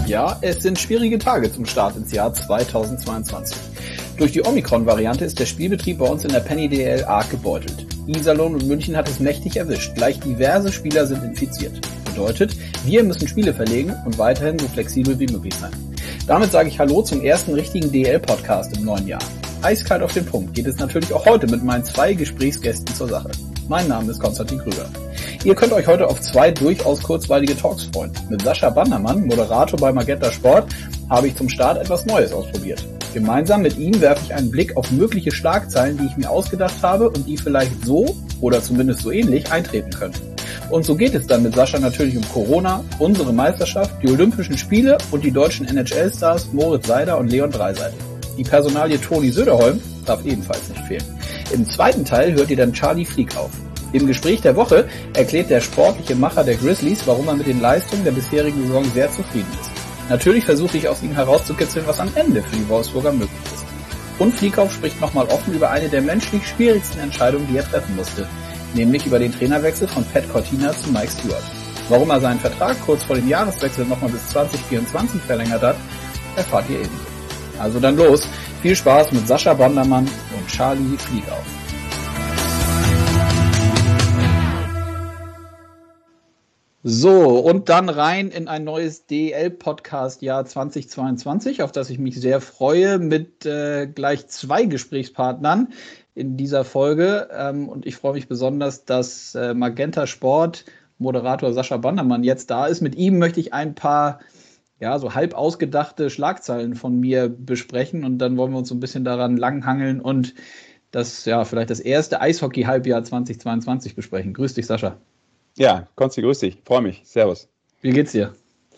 Ja, es sind schwierige Tage zum Start ins Jahr 2022. Durch die Omikron-Variante ist der Spielbetrieb bei uns in der Penny DL arg gebeutelt. Iserlohn und München hat es mächtig erwischt. Gleich diverse Spieler sind infiziert. Bedeutet, wir müssen Spiele verlegen und weiterhin so flexibel wie möglich sein. Damit sage ich Hallo zum ersten richtigen DL-Podcast im neuen Jahr. Eiskalt auf den Punkt geht es natürlich auch heute mit meinen 2 Gesprächsgästen zur Sache. Mein Name ist Konstantin Krüger. Ihr könnt euch heute auf 2 durchaus kurzweilige Talks freuen. Mit Sascha Bandermann, Moderator bei Magenta Sport, habe ich zum Start etwas Neues ausprobiert. Gemeinsam mit ihm werfe ich einen Blick auf mögliche Schlagzeilen, die ich mir ausgedacht habe und die vielleicht so oder zumindest so ähnlich eintreten könnten. Und so geht es dann mit Sascha natürlich um Corona, unsere Meisterschaft, die Olympischen Spiele und die deutschen NHL-Stars Moritz Seider und Leon Draisaitl. Die Personalie Toni Söderholm darf ebenfalls nicht fehlen. Im zweiten Teil hört ihr dann Charlie Flieg auf. Im Gespräch der Woche erklärt der sportliche Macher der Grizzlies, warum er mit den Leistungen der bisherigen Saison sehr zufrieden ist. Natürlich versuche ich aus ihm herauszukitzeln, was am Ende für die Wolfsburger möglich ist. Und Flieghoff spricht nochmal offen über eine der menschlich schwierigsten Entscheidungen, die er treffen musste, nämlich über den Trainerwechsel von Pat Cortina zu Mike Stewart. Warum er seinen Vertrag kurz vor dem Jahreswechsel nochmal bis 2024 verlängert hat, erfahrt ihr ebenso. Also dann los, viel Spaß mit Sascha Bandermann und Charlie Flieghoff. So, und dann rein in ein neues DEL-Podcast-Jahr 2022, auf das ich mich sehr freue, mit gleich 2 Gesprächspartnern in dieser Folge. Und ich freue mich besonders, dass Magenta Sport Moderator Sascha Bandermann jetzt da ist. Mit ihm möchte ich ein paar so halb ausgedachte Schlagzeilen von mir besprechen und dann wollen wir uns so ein bisschen daran langhangeln und das vielleicht das erste Eishockey-Halbjahr 2022 besprechen. Grüß dich, Sascha. Ja, Konsti, grüß dich. Freue mich. Servus. Wie geht's dir?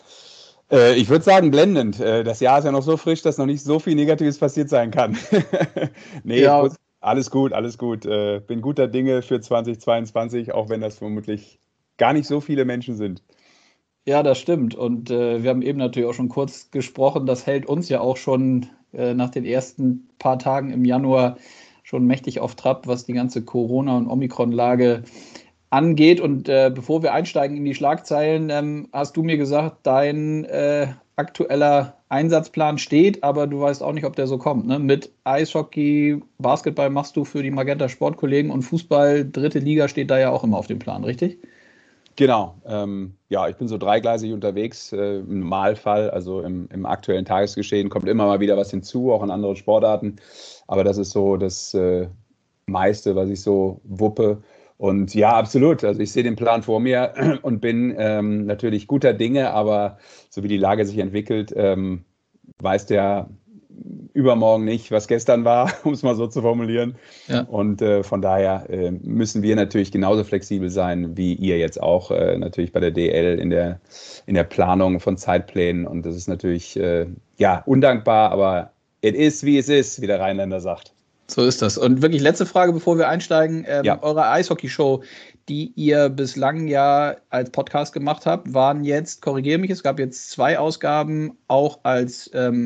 Ich würde sagen, blendend. Das Jahr ist ja noch so frisch, dass noch nicht so viel Negatives passiert sein kann. Nee, ja. Alles gut, alles gut. Bin guter Dinge für 2022, auch wenn das vermutlich gar nicht so viele Menschen sind. Ja, das stimmt. Und wir haben eben natürlich auch schon kurz gesprochen. Das hält uns ja auch schon nach den ersten paar Tagen im Januar schon mächtig auf Trab, was die ganze Corona- und Omikron-Lage angeht. Und bevor wir einsteigen in die Schlagzeilen, hast du mir gesagt, dein aktueller Einsatzplan steht, aber du weißt auch nicht, ob der so kommt. Ne? Mit Eishockey, Basketball machst du für die Magenta Sportkollegen und Fußball, 3. Liga steht da ja auch immer auf dem Plan, richtig? Genau. Ich bin so dreigleisig unterwegs im Normalfall, also im aktuellen Tagesgeschehen kommt immer mal wieder was hinzu, auch in anderen Sportarten. Aber das ist so das meiste, was ich so wuppe. Und ja, absolut. Also ich sehe den Plan vor mir und bin natürlich guter Dinge, aber so wie die Lage sich entwickelt, weißt du ja übermorgen nicht, was gestern war, um es mal so zu formulieren. Ja. Und von daher müssen wir natürlich genauso flexibel sein, wie ihr jetzt auch natürlich bei der DL in der Planung von Zeitplänen. Und das ist natürlich undankbar, aber it is, wie es ist, wie der Rheinländer sagt. So ist das. Und wirklich letzte Frage, bevor wir einsteigen. Eure Eishockey-Show, die ihr bislang ja als Podcast gemacht habt, waren jetzt, korrigiere mich, es gab jetzt 2 Ausgaben, auch als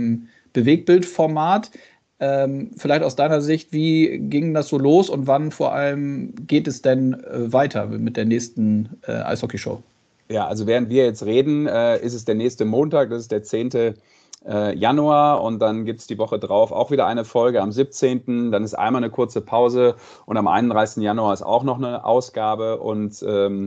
Bewegbildformat. Vielleicht aus deiner Sicht, wie ging das so los und wann vor allem geht es denn weiter mit der nächsten Eishockey-Show? Ja, also während wir jetzt reden, ist es der nächste Montag, das ist der 10. Januar und dann gibt es die Woche drauf auch wieder eine Folge am 17. Dann ist einmal eine kurze Pause und am 31. Januar ist auch noch eine Ausgabe und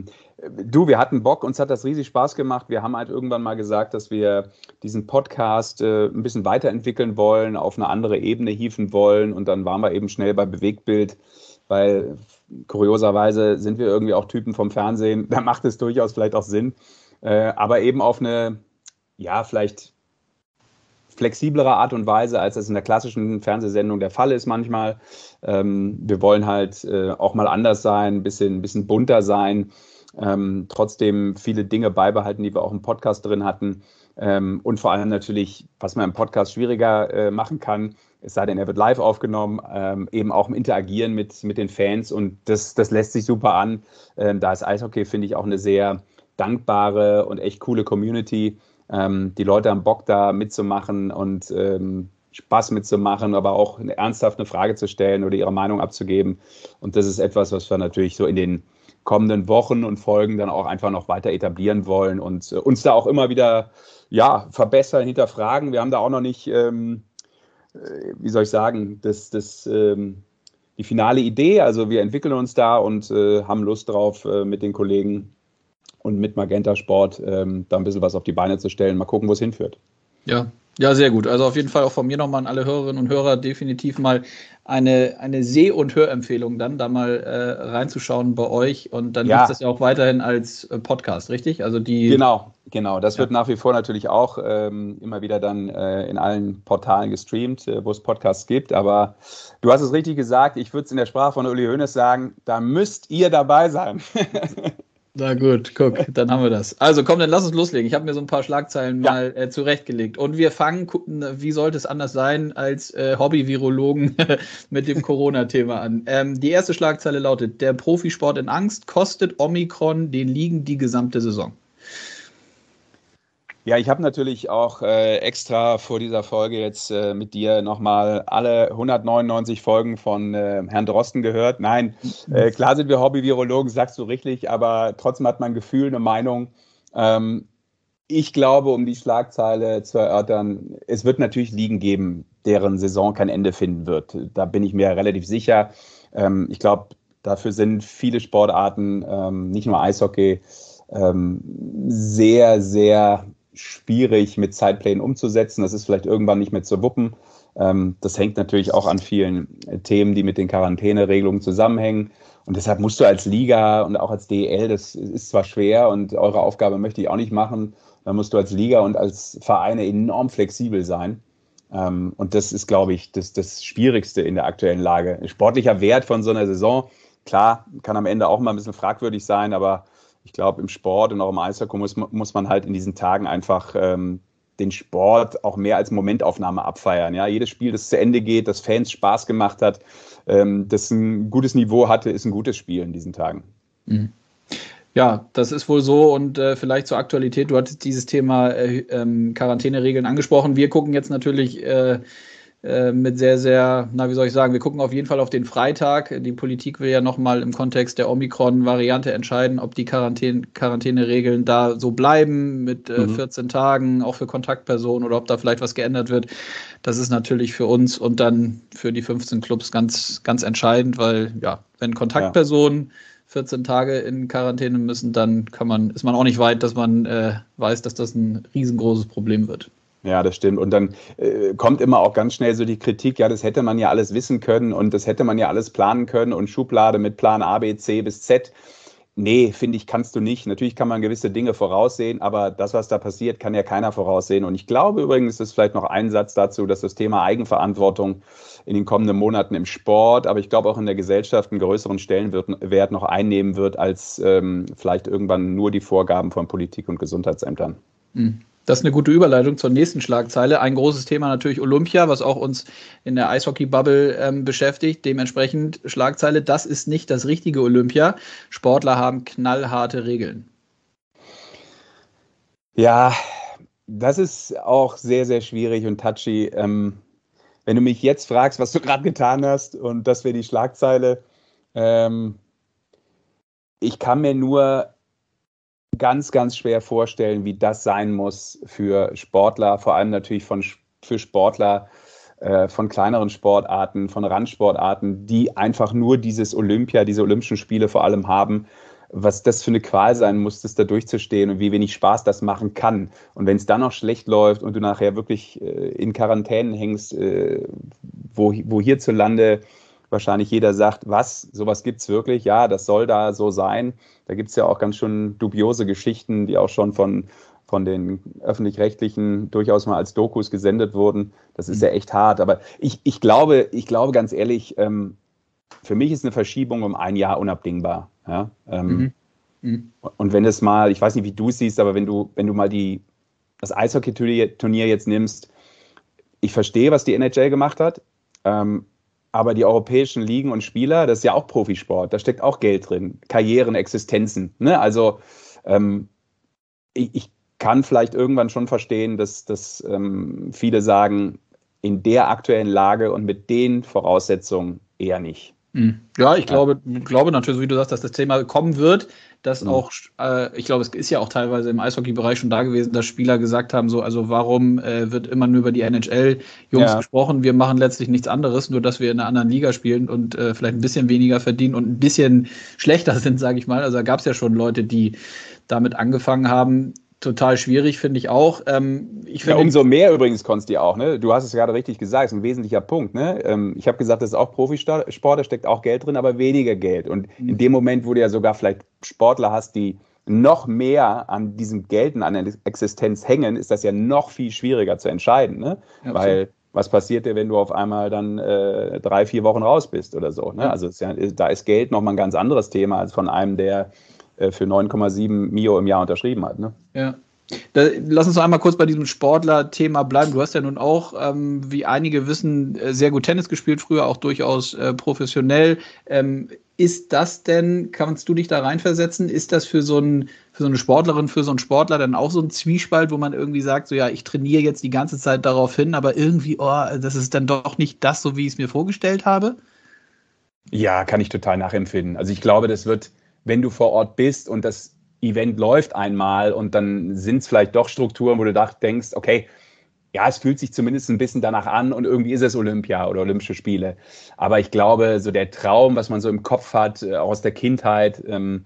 wir hatten Bock, uns hat das riesig Spaß gemacht. Wir haben halt irgendwann mal gesagt, dass wir diesen Podcast ein bisschen weiterentwickeln wollen, auf eine andere Ebene hieven wollen und dann waren wir eben schnell bei Bewegtbild, weil kurioserweise sind wir irgendwie auch Typen vom Fernsehen, da macht es durchaus vielleicht auch Sinn, aber eben auf eine, vielleicht flexiblere Art und Weise, als das in der klassischen Fernsehsendung der Fall ist manchmal. Wir wollen halt auch mal anders sein, ein bisschen bunter sein, trotzdem viele Dinge beibehalten, die wir auch im Podcast drin hatten und vor allem natürlich, was man im Podcast schwieriger machen kann, es sei denn, er wird live aufgenommen, eben auch im Interagieren mit den Fans und das lässt sich super an. Da ist Eishockey, finde ich, auch eine sehr dankbare und echt coole Community. Die Leute haben Bock da mitzumachen und Spaß mitzumachen, aber auch ernsthaft eine Frage zu stellen oder ihre Meinung abzugeben. Und das ist etwas, was wir natürlich so in den kommenden Wochen und Folgen dann auch einfach noch weiter etablieren wollen und uns da auch immer wieder verbessern, hinterfragen. Wir haben da auch noch nicht, wie soll ich sagen, die finale Idee. Also wir entwickeln uns da und haben Lust drauf, mit den Kollegen und mit Magenta Sport da ein bisschen was auf die Beine zu stellen. Mal gucken, wo es hinführt. Ja, sehr gut. Also auf jeden Fall auch von mir nochmal an alle Hörerinnen und Hörer definitiv mal eine Seh- und Hörempfehlung dann, da mal reinzuschauen bei euch. Und dann gibt es das ja auch weiterhin als Podcast, richtig? Also Genau. Das wird nach wie vor natürlich auch immer wieder dann in allen Portalen gestreamt, wo es Podcasts gibt. Aber du hast es richtig gesagt, ich würde es in der Sprache von Uli Hoeneß sagen, da müsst ihr dabei sein. Na gut, guck, dann haben wir das. Also komm, dann lass uns loslegen. Ich habe mir so ein paar Schlagzeilen mal zurechtgelegt. Und wir fangen, wie sollte es anders sein, als Hobby-Virologen mit dem Corona-Thema an. Die erste Schlagzeile lautet: Der Profisport in Angst, kostet Omikron den Ligen die gesamte Saison. Ja, ich habe natürlich auch extra vor dieser Folge jetzt mit dir nochmal alle 199 Folgen von Herrn Drosten gehört. Nein, klar sind wir Hobby-Virologen, sagst du richtig, aber trotzdem hat man ein Gefühl, eine Meinung. Ich glaube, um die Schlagzeile zu erörtern, es wird natürlich Ligen geben, deren Saison kein Ende finden wird. Da bin ich mir relativ sicher. Ich glaube, dafür sind viele Sportarten, nicht nur Eishockey, sehr, sehr schwierig mit Zeitplänen umzusetzen. Das ist vielleicht irgendwann nicht mehr zu wuppen. Das hängt natürlich auch an vielen Themen, die mit den Quarantäneregelungen zusammenhängen. Und deshalb musst du als Liga und auch als DEL, das ist zwar schwer und eure Aufgabe möchte ich auch nicht machen, da musst du als Liga und als Vereine enorm flexibel sein. Und das ist, glaube ich, das Schwierigste in der aktuellen Lage. Sportlicher Wert von so einer Saison, klar, kann am Ende auch mal ein bisschen fragwürdig sein, aber ich glaube, im Sport und auch im Eishockey muss man halt in diesen Tagen einfach den Sport auch mehr als Momentaufnahme abfeiern. Ja? Jedes Spiel, das zu Ende geht, das Fans Spaß gemacht hat, das ein gutes Niveau hatte, ist ein gutes Spiel in diesen Tagen. Mhm. Ja, das ist wohl so. Und vielleicht zur Aktualität, du hattest dieses Thema Quarantäneregeln angesprochen. Wir gucken jetzt natürlich mit sehr, sehr, wie soll ich sagen, wir gucken auf jeden Fall auf den Freitag. Die Politik will ja nochmal im Kontext der Omikron-Variante entscheiden, ob die Quarantäneregeln da so bleiben mit 14 Tagen, auch für Kontaktpersonen, oder ob da vielleicht was geändert wird. Das ist natürlich für uns und dann für die 15 Clubs ganz, ganz entscheidend, weil wenn Kontaktpersonen 14 Tage in Quarantäne müssen, dann ist man auch nicht weit, dass man weiß, dass das ein riesengroßes Problem wird. Ja, das stimmt. Und dann kommt immer auch ganz schnell so die Kritik, ja, das hätte man ja alles wissen können und das hätte man ja alles planen können und Schublade mit Plan A, B, C bis Z. Nee, finde ich, kannst du nicht. Natürlich kann man gewisse Dinge voraussehen, aber das, was da passiert, kann ja keiner voraussehen. Und ich glaube übrigens, das ist vielleicht noch ein Satz dazu, dass das Thema Eigenverantwortung in den kommenden Monaten im Sport, aber ich glaube auch in der Gesellschaft einen größeren Stellenwert noch einnehmen wird, als vielleicht irgendwann nur die Vorgaben von Politik und Gesundheitsämtern. Das ist eine gute Überleitung zur nächsten Schlagzeile. Ein großes Thema natürlich Olympia, was auch uns in der Eishockey-Bubble beschäftigt. Dementsprechend Schlagzeile: Das ist nicht das richtige Olympia. Sportler haben knallharte Regeln. Ja, das ist auch sehr, sehr schwierig und touchy. Wenn du mich jetzt fragst, was du gerade getan hast, und das wäre die Schlagzeile, ich kann mir nur ganz, ganz schwer vorstellen, wie das sein muss für Sportler, vor allem natürlich für Sportler von kleineren Sportarten, von Randsportarten, die einfach nur diese Olympischen Spiele vor allem haben, was das für eine Qual sein muss, das da durchzustehen und wie wenig Spaß das machen kann. Und wenn es dann noch schlecht läuft und du nachher wirklich in Quarantänen hängst, wo hierzulande wahrscheinlich jeder sagt, sowas gibt es wirklich? Ja, das soll da so sein. Da gibt es ja auch ganz schön dubiose Geschichten, die auch schon von den Öffentlich-Rechtlichen durchaus mal als Dokus gesendet wurden. Das ist ja echt hart. Aber ich glaube ganz ehrlich, für mich ist eine Verschiebung um ein Jahr unabdingbar. Ja? Und wenn es mal, ich weiß nicht, wie du es siehst, aber wenn du mal das Eishockey-Turnier jetzt nimmst, ich verstehe, was die NHL gemacht hat, aber die europäischen Ligen und Spieler, das ist ja auch Profisport, da steckt auch Geld drin, Karrieren, Existenzen. Ne? Also ich kann vielleicht irgendwann schon verstehen, dass viele sagen, in der aktuellen Lage und mit den Voraussetzungen eher nicht. Ja, ich glaube natürlich, so wie du sagst, dass das Thema kommen wird, dass auch, ich glaube, es ist ja auch teilweise im Eishockey-Bereich schon da gewesen, dass Spieler gesagt haben, so, also warum wird immer nur über die NHL-Jungs gesprochen? Wir machen letztlich nichts anderes, nur dass wir in einer anderen Liga spielen und vielleicht ein bisschen weniger verdienen und ein bisschen schlechter sind, sage ich mal. Also da gab es ja schon Leute, die damit angefangen haben. Total schwierig, finde ich auch. Umso mehr übrigens, Konsti, auch. Ne? Du hast es gerade richtig gesagt, ist ein wesentlicher Punkt. Ne? Ich habe gesagt, das ist auch Profisport, da steckt auch Geld drin, aber weniger Geld. Und in dem Moment, wo du ja sogar vielleicht Sportler hast, die noch mehr an diesem Geld und an der Existenz hängen, ist das ja noch viel schwieriger zu entscheiden. Ne? Ja, weil was passiert dir, wenn du auf einmal dann 3-4 Wochen raus bist oder so? Ne? Ja. Also da ist Geld nochmal ein ganz anderes Thema als von einem, der für 9,7 Mio im Jahr unterschrieben hat. Ne? Ja. Lass uns noch einmal kurz bei diesem Sportler-Thema bleiben. Du hast ja nun auch, wie einige wissen, sehr gut Tennis gespielt, früher auch durchaus professionell. Ist das denn, kannst du dich da reinversetzen, ist das für so eine Sportlerin, für so einen Sportler dann auch so ein Zwiespalt, wo man irgendwie sagt, so ja, ich trainiere jetzt die ganze Zeit darauf hin, aber irgendwie, das ist dann doch nicht das, so wie ich es mir vorgestellt habe? Ja, kann ich total nachempfinden. Also ich glaube, das wird, wenn du vor Ort bist und das Event läuft einmal und dann sind es vielleicht doch Strukturen, wo du denkst, okay, ja, es fühlt sich zumindest ein bisschen danach an und irgendwie ist es Olympia oder Olympische Spiele. Aber ich glaube, so der Traum, was man so im Kopf hat, aus der Kindheit,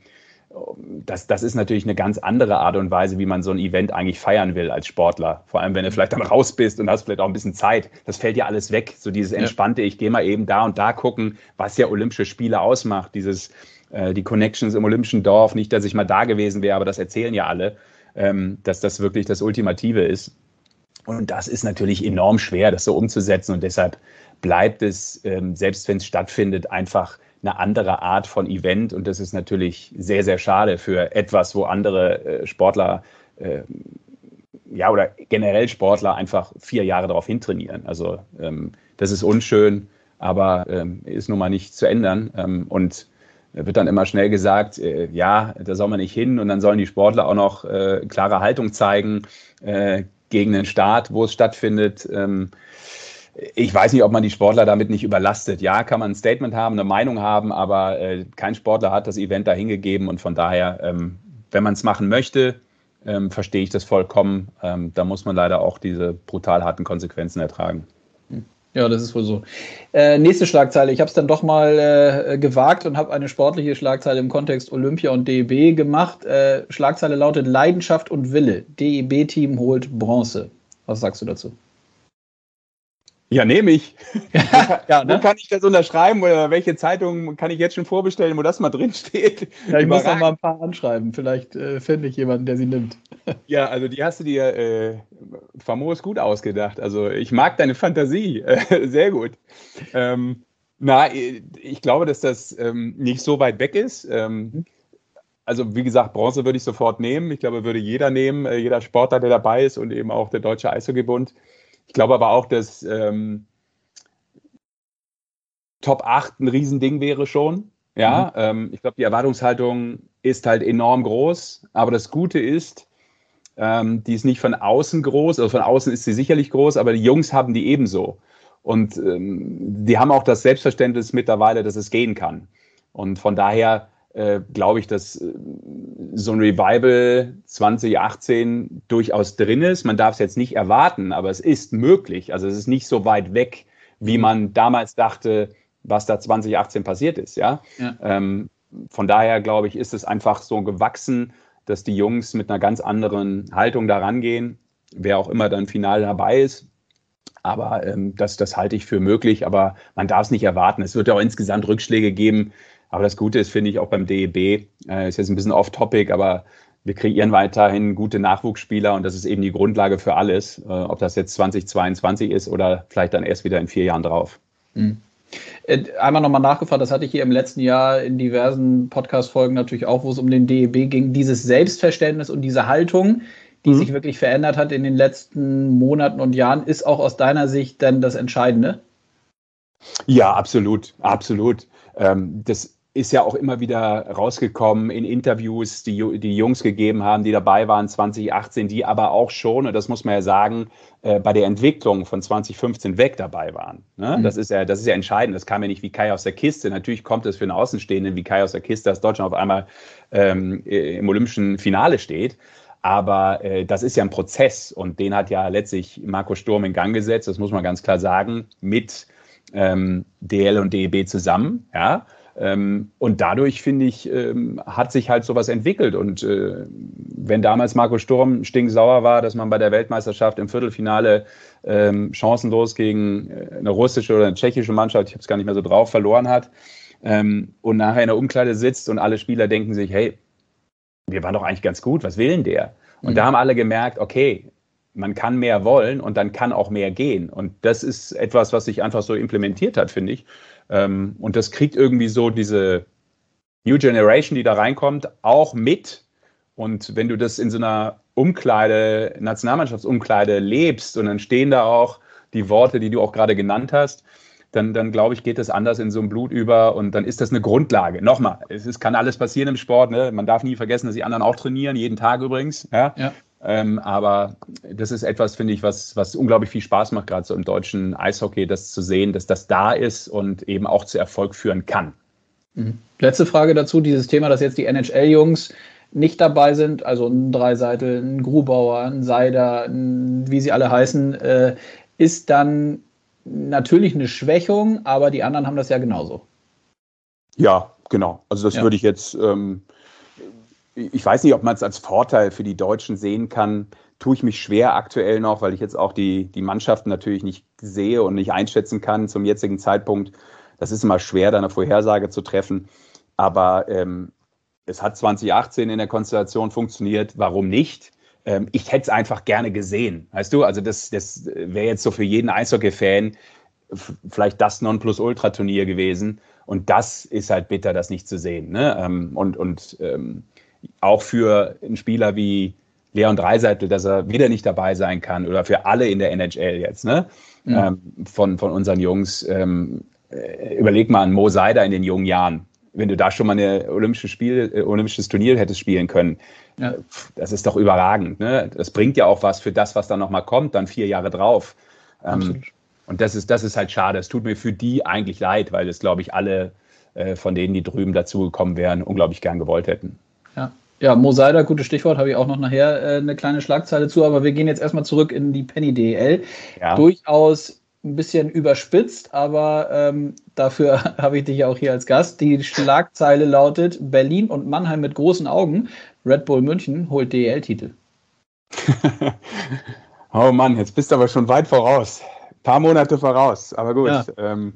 das ist natürlich eine ganz andere Art und Weise, wie man so ein Event eigentlich feiern will als Sportler. Vor allem, wenn du vielleicht dann raus bist und hast vielleicht auch ein bisschen Zeit. Das fällt ja alles weg. So dieses entspannte, ich gehe mal eben da und da gucken, was ja Olympische Spiele ausmacht. Die Connections im Olympischen Dorf, nicht, dass ich mal da gewesen wäre, aber das erzählen ja alle, dass das wirklich das Ultimative ist. Und das ist natürlich enorm schwer, das so umzusetzen. Und deshalb bleibt es, selbst wenn es stattfindet, einfach eine andere Art von Event. Und das ist natürlich sehr, sehr schade für etwas, wo andere Sportler oder generell Sportler einfach 4 Jahre darauf hintrainieren. Also das ist unschön, aber ist nun mal nicht zu ändern. Und wird dann immer schnell gesagt, da soll man nicht hin. Und dann sollen die Sportler auch noch klare Haltung zeigen gegen den Staat, wo es stattfindet. Ich weiß nicht, ob man die Sportler damit nicht überlastet. Ja, kann man ein Statement haben, eine Meinung haben, aber kein Sportler hat das Event da hingegeben. Und von daher, wenn man es machen möchte, verstehe ich das vollkommen. Da muss man leider auch diese brutal harten Konsequenzen ertragen. Ja, das ist wohl so. Nächste Schlagzeile. Ich habe es dann doch mal gewagt und habe eine sportliche Schlagzeile im Kontext Olympia und DEB gemacht. Schlagzeile lautet Leidenschaft und Wille. DEB-Team holt Bronze. Was sagst du dazu? Ja, nehme ich. Ja, ne? Wo kann ich das unterschreiben oder welche Zeitung kann ich jetzt schon vorbestellen, wo das mal drin steht? Ja, ich muss noch mal ein paar anschreiben. Vielleicht finde ich jemanden, der sie nimmt. Ja, also die hast du dir famos gut ausgedacht. Also ich mag deine Fantasie. Sehr gut. Ich glaube, dass das nicht so weit weg ist. Also wie gesagt, Bronze würde ich sofort nehmen. Ich glaube, würde jeder nehmen, jeder Sportler, der dabei ist und eben auch der Deutsche Eishockeybund. Ich glaube aber auch, dass Top 8 ein Riesending wäre schon. Ja, ich glaube, die Erwartungshaltung ist halt enorm groß. Aber das Gute ist, die ist nicht von außen groß. Also von außen ist sie sicherlich groß, aber die Jungs haben die ebenso. Und die haben auch das Selbstverständnis mittlerweile, dass es gehen kann. Und von daher glaube ich, dass so ein Revival 2018 durchaus drin ist. Man darf es jetzt nicht erwarten, aber es ist möglich. Also es ist nicht so weit weg, wie man damals dachte, was da 2018 passiert ist. Ja? Von daher, glaube ich, ist es einfach so gewachsen, dass die Jungs mit einer ganz anderen Haltung da rangehen, wer auch immer dann final dabei ist. Aber das halte ich für möglich, aber man darf es nicht erwarten. Es wird ja auch insgesamt Rückschläge geben. Aber das Gute ist, finde ich, auch beim DEB, ist jetzt ein bisschen off-topic, aber wir kreieren weiterhin gute Nachwuchsspieler und das ist eben die Grundlage für alles, ob das jetzt 2022 ist oder vielleicht dann erst wieder in 4 Jahren drauf. Einmal nochmal nachgefragt, das hatte ich hier im letzten Jahr in diversen Podcast-Folgen natürlich auch, wo es um den DEB ging, dieses Selbstverständnis und diese Haltung, die sich wirklich verändert hat in den letzten Monaten und Jahren, ist auch aus deiner Sicht dann das Entscheidende? Ja, absolut, absolut. Das ist ja auch immer wieder rausgekommen in Interviews, die Jungs gegeben haben, die dabei waren 2018, die aber auch schon, und das muss man ja sagen, bei der Entwicklung von 2015 weg dabei waren. Ne? Das ist ja entscheidend. Das kam ja nicht wie Kai aus der Kiste. Natürlich kommt es für einen Außenstehenden wie Kai aus der Kiste, dass Deutschland auf einmal im olympischen Finale steht. Aber das ist ja ein Prozess und den hat ja letztlich Marco Sturm in Gang gesetzt, das muss man ganz klar sagen, mit DL und DEB zusammen, ja. Und dadurch, finde ich, hat sich halt sowas entwickelt. Und wenn damals Marco Sturm stinksauer war, dass man bei der Weltmeisterschaft im Viertelfinale chancenlos gegen eine russische oder eine tschechische Mannschaft, ich habe es gar nicht mehr so drauf, verloren hat und nachher in der Umkleide sitzt und alle Spieler denken sich, hey, wir waren doch eigentlich ganz gut, was will denn der? Und da haben alle gemerkt, okay, man kann mehr wollen und dann kann auch mehr gehen. Und das ist etwas, was sich einfach so implementiert hat, finde ich. Und das kriegt irgendwie so diese New Generation, die da reinkommt, auch mit. Und wenn du das in so einer Umkleide, Nationalmannschaftsumkleide lebst und dann stehen da auch die Worte, die du auch gerade genannt hast, dann glaube ich, geht das anders in so ein Blut über und dann ist das eine Grundlage. Nochmal, kann alles passieren im Sport. Ne? Man darf nie vergessen, dass die anderen auch trainieren, jeden Tag übrigens. Ja? Ja. Aber das ist etwas, finde ich, was unglaublich viel Spaß macht, gerade so im deutschen Eishockey, das zu sehen, dass das da ist und eben auch zu Erfolg führen kann. Mhm. Letzte Frage dazu, dieses Thema, dass jetzt die NHL-Jungs nicht dabei sind, also ein Dreiseitel, ein Grubauer, ein Seider, wie sie alle heißen, ist dann natürlich eine Schwächung, aber die anderen haben das ja genauso. Ja, genau. Also das würde ich jetzt... ich weiß nicht, ob man es als Vorteil für die Deutschen sehen kann. Tue ich mich schwer aktuell noch, weil ich jetzt auch die Mannschaften natürlich nicht sehe und nicht einschätzen kann zum jetzigen Zeitpunkt. Das ist immer schwer, da eine Vorhersage zu treffen. Aber es hat 2018 in der Konstellation funktioniert. Warum nicht? Ich hätte es einfach gerne gesehen. Weißt du, also das wäre jetzt so für jeden Eishockey-Fan vielleicht das Nonplusultra-Turnier gewesen. Und das ist halt bitter, das nicht zu sehen. Ne? Auch für einen Spieler wie Leon Draisaitl, dass er wieder nicht dabei sein kann oder für alle in der NHL jetzt, ne? Von unseren Jungs. Überleg mal an Mo Seider in den jungen Jahren. Wenn du da schon mal ein olympisches Turnier hättest spielen können, das ist doch überragend. Ne? Das bringt ja auch was für das, was dann nochmal kommt, dann 4 Jahre drauf. Und das ist halt schade. Es tut mir für die eigentlich leid, weil das, glaube ich, alle von denen, die drüben dazugekommen wären, unglaublich gern gewollt hätten. Ja, Mo Seider, gutes Stichwort, habe ich auch noch nachher eine kleine Schlagzeile zu, aber wir gehen jetzt erstmal zurück in die Penny DEL. Ja. Durchaus ein bisschen überspitzt, aber dafür habe ich dich ja auch hier als Gast. Die Schlagzeile lautet: Berlin und Mannheim mit großen Augen. Red Bull München holt DEL-Titel. Oh Mann, jetzt bist du aber schon weit voraus. Ein paar Monate voraus, aber gut. Ja.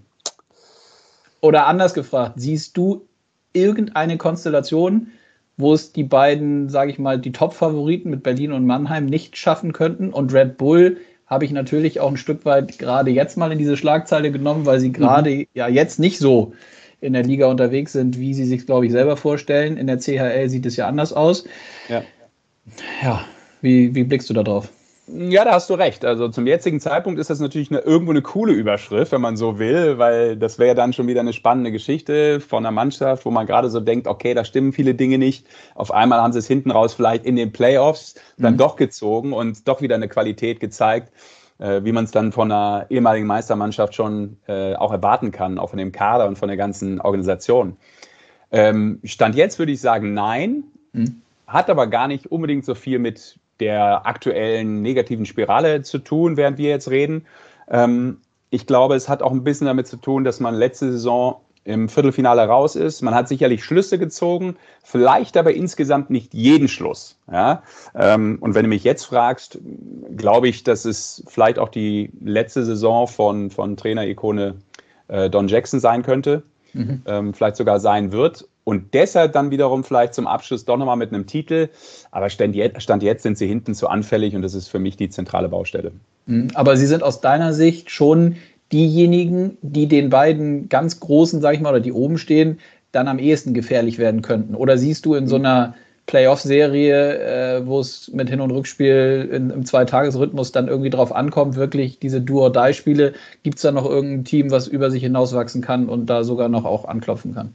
Oder anders gefragt, siehst du irgendeine Konstellation, wo es die beiden, sage ich mal, die Top-Favoriten mit Berlin und Mannheim nicht schaffen könnten? Und Red Bull habe ich natürlich auch ein Stück weit gerade jetzt mal in diese Schlagzeile genommen, weil sie gerade ja jetzt nicht so in der Liga unterwegs sind, wie sie sich, glaube ich, selber vorstellen. In der CHL sieht es ja anders aus. Ja, wie blickst du da drauf? Ja, da hast du recht. Also zum jetzigen Zeitpunkt ist das natürlich irgendwo eine coole Überschrift, wenn man so will, weil das wäre dann schon wieder eine spannende Geschichte von einer Mannschaft, wo man gerade so denkt, okay, da stimmen viele Dinge nicht. Auf einmal haben sie es hinten raus vielleicht in den Playoffs dann doch gezogen und doch wieder eine Qualität gezeigt, wie man es dann von einer ehemaligen Meistermannschaft schon auch erwarten kann, auch von dem Kader und von der ganzen Organisation. Stand jetzt würde ich sagen, nein, hat aber gar nicht unbedingt so viel mit der aktuellen negativen Spirale zu tun, während wir jetzt reden. Ich glaube, es hat auch ein bisschen damit zu tun, dass man letzte Saison im Viertelfinale raus ist. Man hat sicherlich Schlüsse gezogen, vielleicht aber insgesamt nicht jeden Schluss. Ja? Und wenn du mich jetzt fragst, glaube ich, dass es vielleicht auch die letzte Saison von Trainer-Ikone Don Jackson sein könnte, vielleicht sogar sein wird. Und deshalb dann wiederum vielleicht zum Abschluss doch nochmal mit einem Titel. Aber Stand jetzt sind sie hinten zu anfällig und das ist für mich die zentrale Baustelle. Aber sie sind aus deiner Sicht schon diejenigen, die den beiden ganz Großen, sag ich mal, oder die oben stehen, dann am ehesten gefährlich werden könnten. Oder siehst du in so einer Playoff-Serie, wo es mit Hin- und Rückspiel im Zweitagesrhythmus dann irgendwie drauf ankommt, wirklich diese Do-or-Die-Spiele, gibt es da noch irgendein Team, was über sich hinauswachsen kann und da sogar noch auch anklopfen kann?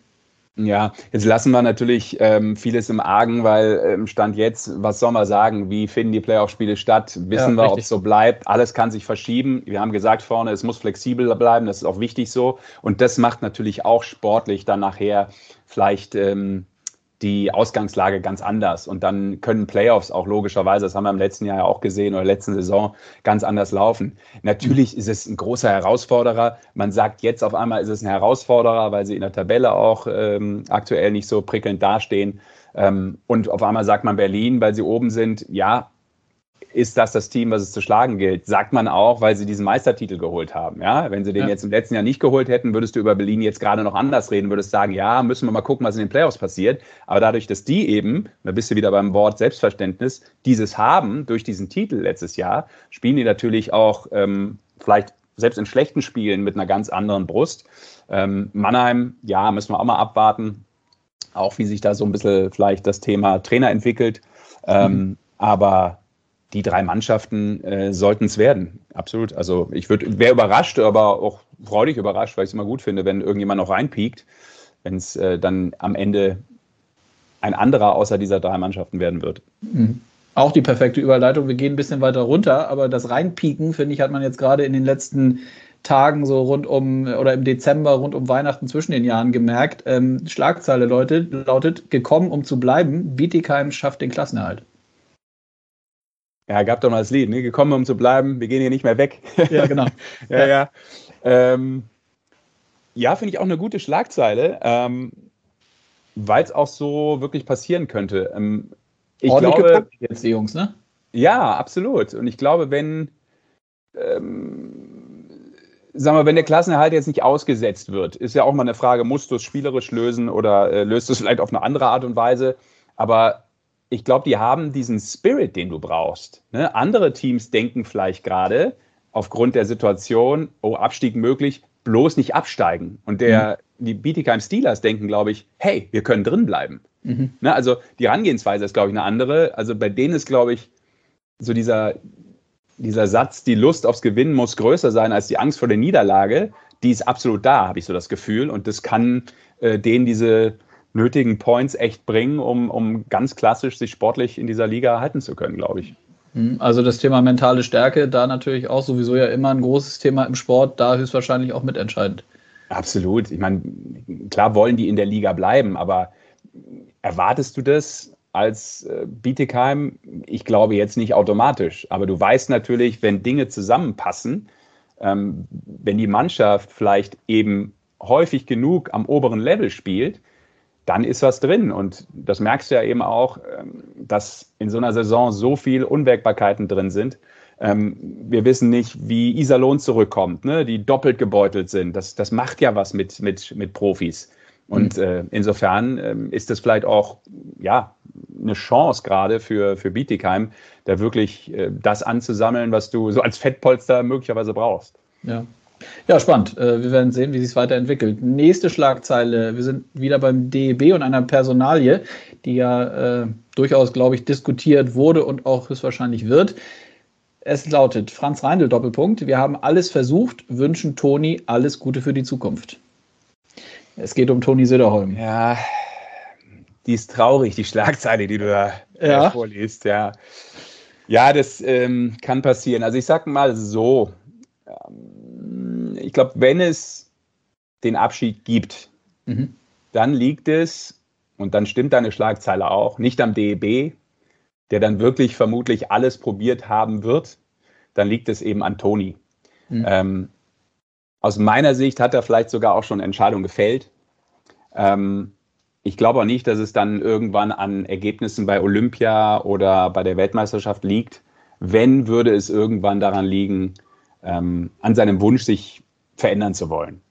Ja, jetzt lassen wir natürlich vieles im Argen, weil Stand jetzt, was soll man sagen, wie finden die Playoff-Spiele statt? Wissen wir, ob es so bleibt? Alles kann sich verschieben. Wir haben gesagt vorne, es muss flexibel bleiben, das ist auch wichtig so. Und das macht natürlich auch sportlich dann nachher vielleicht die Ausgangslage ganz anders. Und dann können Playoffs auch logischerweise, das haben wir im letzten Jahr ja auch gesehen oder letzten Saison, ganz anders laufen. Natürlich ist es ein großer Herausforderer. Man sagt jetzt auf einmal, ist es ein Herausforderer, weil sie in der Tabelle auch aktuell nicht so prickelnd dastehen. Und auf einmal sagt man Berlin, weil sie oben sind, ja, ist das Team, was es zu schlagen gilt? Sagt man auch, weil sie diesen Meistertitel geholt haben. Ja? Wenn sie den jetzt im letzten Jahr nicht geholt hätten, würdest du über Berlin jetzt gerade noch anders reden, würdest sagen, ja, müssen wir mal gucken, was in den Playoffs passiert. Aber dadurch, dass die eben, da bist du wieder beim Wort Selbstverständnis, dieses haben durch diesen Titel letztes Jahr, spielen die natürlich auch vielleicht selbst in schlechten Spielen mit einer ganz anderen Brust. Mannheim, ja, müssen wir auch mal abwarten, auch wie sich da so ein bisschen vielleicht das Thema Trainer entwickelt. Aber die drei Mannschaften sollten es werden, absolut. Also ich wäre überrascht, aber auch freudig überrascht, weil ich es immer gut finde, wenn irgendjemand noch reinpiekt, wenn es dann am Ende ein anderer außer dieser drei Mannschaften werden wird. Mhm. Auch die perfekte Überleitung. Wir gehen ein bisschen weiter runter, aber das Reinpieken, finde ich, hat man jetzt gerade in den letzten Tagen so rund um, oder im Dezember rund um Weihnachten zwischen den Jahren gemerkt. Schlagzeile lautet, gekommen, um zu bietigheim, Bietigheim schafft den Klassenerhalt. Ja, gab doch mal das Lied, ne? Gekommen, um zu bleiben, wir gehen hier nicht mehr weg. Ja, genau. Ja. Ja, finde ich auch eine gute Schlagzeile, weil es auch so wirklich passieren könnte. Ich glaube, gepackt jetzt die Jungs, ne? Ja, absolut. Und ich glaube, wenn der Klassenerhalt jetzt nicht ausgesetzt wird, ist ja auch mal eine Frage, musst du es spielerisch lösen oder löst du es vielleicht auf eine andere Art und Weise? Aber ich glaube, die haben diesen Spirit, den du brauchst. Ne? Andere Teams denken vielleicht gerade aufgrund der Situation, oh, Abstieg möglich, bloß nicht absteigen. Und die Bietigheim Steelers denken, glaube ich, hey, wir können drin bleiben. Ne? Also die Herangehensweise ist, glaube ich, eine andere. Also bei denen ist, glaube ich, so dieser Satz, die Lust aufs Gewinnen muss größer sein als die Angst vor der Niederlage, die ist absolut da, habe ich so das Gefühl. Und das kann denen diese nötigen Points echt bringen, um ganz klassisch sich sportlich in dieser Liga halten zu können, glaube ich. Also das Thema mentale Stärke, da natürlich auch sowieso ja immer ein großes Thema im Sport, da höchstwahrscheinlich auch mitentscheidend. Absolut. Ich meine, klar wollen die in der Liga bleiben, aber erwartest du das als Bietigheim? Ich glaube jetzt nicht automatisch, aber du weißt natürlich, wenn Dinge zusammenpassen, wenn die Mannschaft vielleicht eben häufig genug am oberen Level spielt, dann ist was drin. Und das merkst du ja eben auch, dass in so einer Saison so viele Unwägbarkeiten drin sind. Wir wissen nicht, wie Iserlohn zurückkommt, ne? Die doppelt gebeutelt sind. Das macht ja was mit Profis. Und insofern ist das vielleicht auch eine Chance gerade für Bietigheim, da wirklich das anzusammeln, was du so als Fettpolster möglicherweise brauchst. Ja, spannend. Wir werden sehen, wie sich es weiterentwickelt. Nächste Schlagzeile. Wir sind wieder beim DEB und einer Personalie, die ja durchaus, glaube ich, diskutiert wurde und auch höchstwahrscheinlich wird. Es lautet Franz Reindl, Doppelpunkt. Wir haben alles versucht, wünschen Toni alles Gute für die Zukunft. Es geht um Toni Söderholm. Ja, die ist traurig, die Schlagzeile, die du da vorliest. Ja, das kann passieren. Also ich sag mal so, ich glaube, wenn es den Abschied gibt, dann liegt es, und dann stimmt deine Schlagzeile auch, nicht am DEB, der dann wirklich vermutlich alles probiert haben wird, dann liegt es eben an Toni. Aus meiner Sicht hat er vielleicht sogar auch schon eine Entscheidung gefällt. Ich glaube auch nicht, dass es dann irgendwann an Ergebnissen bei Olympia oder bei der Weltmeisterschaft liegt. Wenn, würde es irgendwann daran liegen, an seinem Wunsch, sich verändern zu wollen.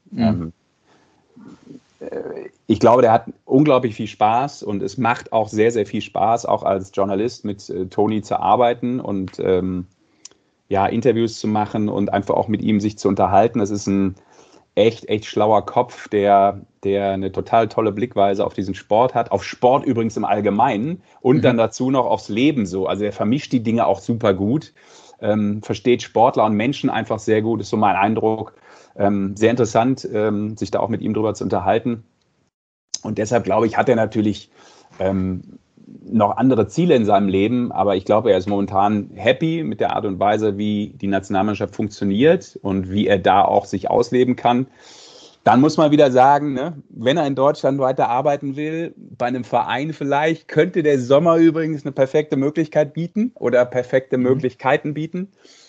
Ich glaube, der hat unglaublich viel Spaß und es macht auch sehr, sehr viel Spaß, auch als Journalist mit Toni zu arbeiten und Interviews zu machen und einfach auch mit ihm sich zu unterhalten. Das ist ein echt schlauer Kopf, der eine total tolle Blickweise auf diesen Sport hat, auf Sport übrigens im Allgemeinen und dann dazu noch aufs Leben so. Also er vermischt die Dinge auch super gut. Versteht Sportler und Menschen einfach sehr gut, ist so mein Eindruck. Sehr interessant, sich da auch mit ihm drüber zu unterhalten. Und deshalb, glaube ich, hat er natürlich noch andere Ziele in seinem Leben, aber ich glaube, er ist momentan happy mit der Art und Weise, wie die Nationalmannschaft funktioniert und wie er da auch sich ausleben kann. Dann muss man wieder sagen, ne, wenn er in Deutschland weiter arbeiten will, bei einem Verein vielleicht, könnte der Sommer übrigens eine perfekte Möglichkeit bieten oder perfekte Möglichkeiten bieten.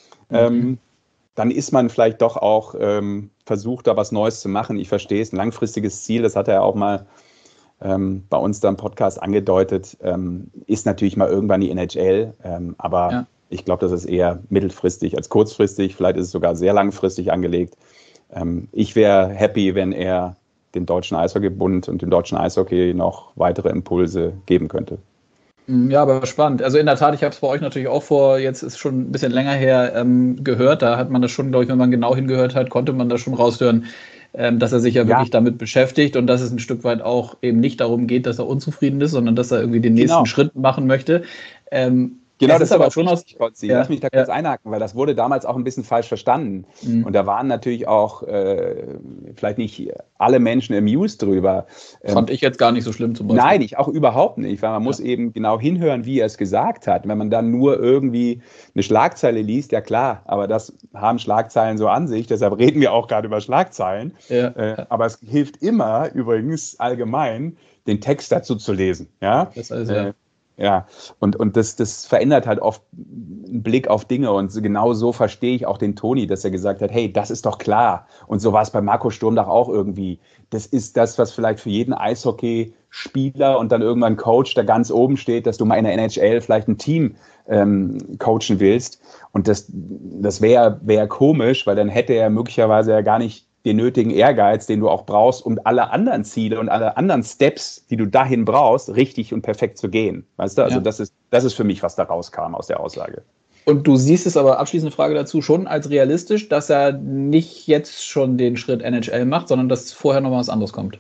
Dann ist man vielleicht doch auch versucht, da was Neues zu machen. Ich verstehe es, ein langfristiges Ziel, das hat er auch mal bei uns da im Podcast angedeutet, ist natürlich mal irgendwann die NHL, aber ich glaube, das ist eher mittelfristig als kurzfristig, vielleicht ist es sogar sehr langfristig angelegt. Ich wäre happy, wenn er dem Deutschen Eishockeybund und dem Deutschen Eishockey noch weitere Impulse geben könnte. Ja, aber spannend. Also in der Tat, ich habe es bei euch natürlich auch jetzt ist schon ein bisschen länger her, gehört. Da hat man das schon, glaube ich, wenn man genau hingehört hat, konnte man das schon raushören, dass er sich ja wirklich damit beschäftigt und dass es ein Stück weit auch eben nicht darum geht, dass er unzufrieden ist, sondern dass er irgendwie den nächsten Schritt machen möchte. Genau, das ist aber schon aus. Lass mich da kurz einhaken, weil das wurde damals auch ein bisschen falsch verstanden. Und da waren natürlich auch vielleicht nicht alle Menschen amused drüber. Fand ich jetzt gar nicht so schlimm zum Beispiel. Nein, ich auch überhaupt nicht, weil man muss eben genau hinhören, wie er es gesagt hat. Wenn man dann nur irgendwie eine Schlagzeile liest, ja klar, aber das haben Schlagzeilen so an sich, deshalb reden wir auch gerade über Schlagzeilen. Aber es hilft immer übrigens allgemein, den Text dazu zu lesen. Ja? Das heißt, Ja, und das verändert halt oft einen Blick auf Dinge und genau so verstehe ich auch den Toni, dass er gesagt hat, hey, das ist doch klar. Und so war es bei Marco Sturm doch auch irgendwie. Das ist das, was vielleicht für jeden Eishockeyspieler und dann irgendwann Coach da ganz oben steht, dass du mal in der NHL vielleicht ein Team coachen willst. Und das wäre komisch, weil dann hätte er möglicherweise ja gar nicht den nötigen Ehrgeiz, den du auch brauchst, um alle anderen Ziele und alle anderen Steps, die du dahin brauchst, richtig und perfekt zu gehen. Weißt du? Also das ist für mich, was da rauskam aus der Aussage. Und du siehst es aber, abschließende Frage dazu, schon als realistisch, dass er nicht jetzt schon den Schritt NHL macht, sondern dass vorher noch was anderes kommt?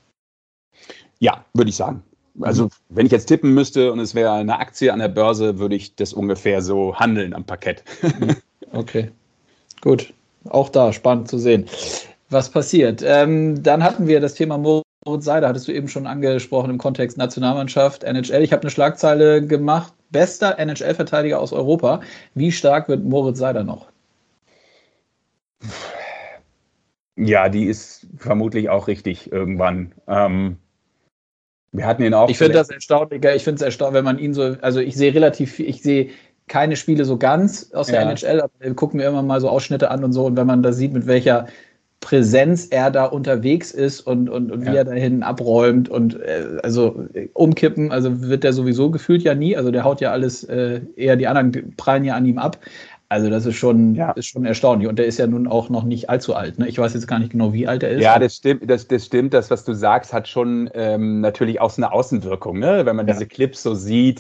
Ja, würde ich sagen. Also wenn ich jetzt tippen müsste und es wäre eine Aktie an der Börse, würde ich das ungefähr so handeln am Parkett. Okay, gut. Auch da, spannend zu sehen, was passiert. Dann hatten wir das Thema Moritz Seider, hattest du eben schon angesprochen im Kontext Nationalmannschaft, NHL. Ich habe eine Schlagzeile gemacht, bester NHL-Verteidiger aus Europa. Wie stark wird Moritz Seider noch? Ja, die ist vermutlich auch richtig irgendwann. Wir hatten ihn auch. Ich finde das erstaunlich, wenn man ihn so, also ich sehe keine Spiele so ganz aus der NHL, aber wir gucken mir immer mal so Ausschnitte an und so. Und wenn man da sieht, mit welcher Präsenz er da unterwegs ist und wie er da hinten abräumt und also umkippen, also wird der sowieso gefühlt ja nie. Also der haut ja alles, eher die anderen prallen ja an ihm ab. Also das ist schon erstaunlich. Und der ist ja nun auch noch nicht allzu alt. Ne? Ich weiß jetzt gar nicht genau, wie alt er ist. Ja, das stimmt. Das stimmt. Das, was du sagst, hat schon natürlich auch so eine Außenwirkung. Ne? Wenn man diese Clips so sieht,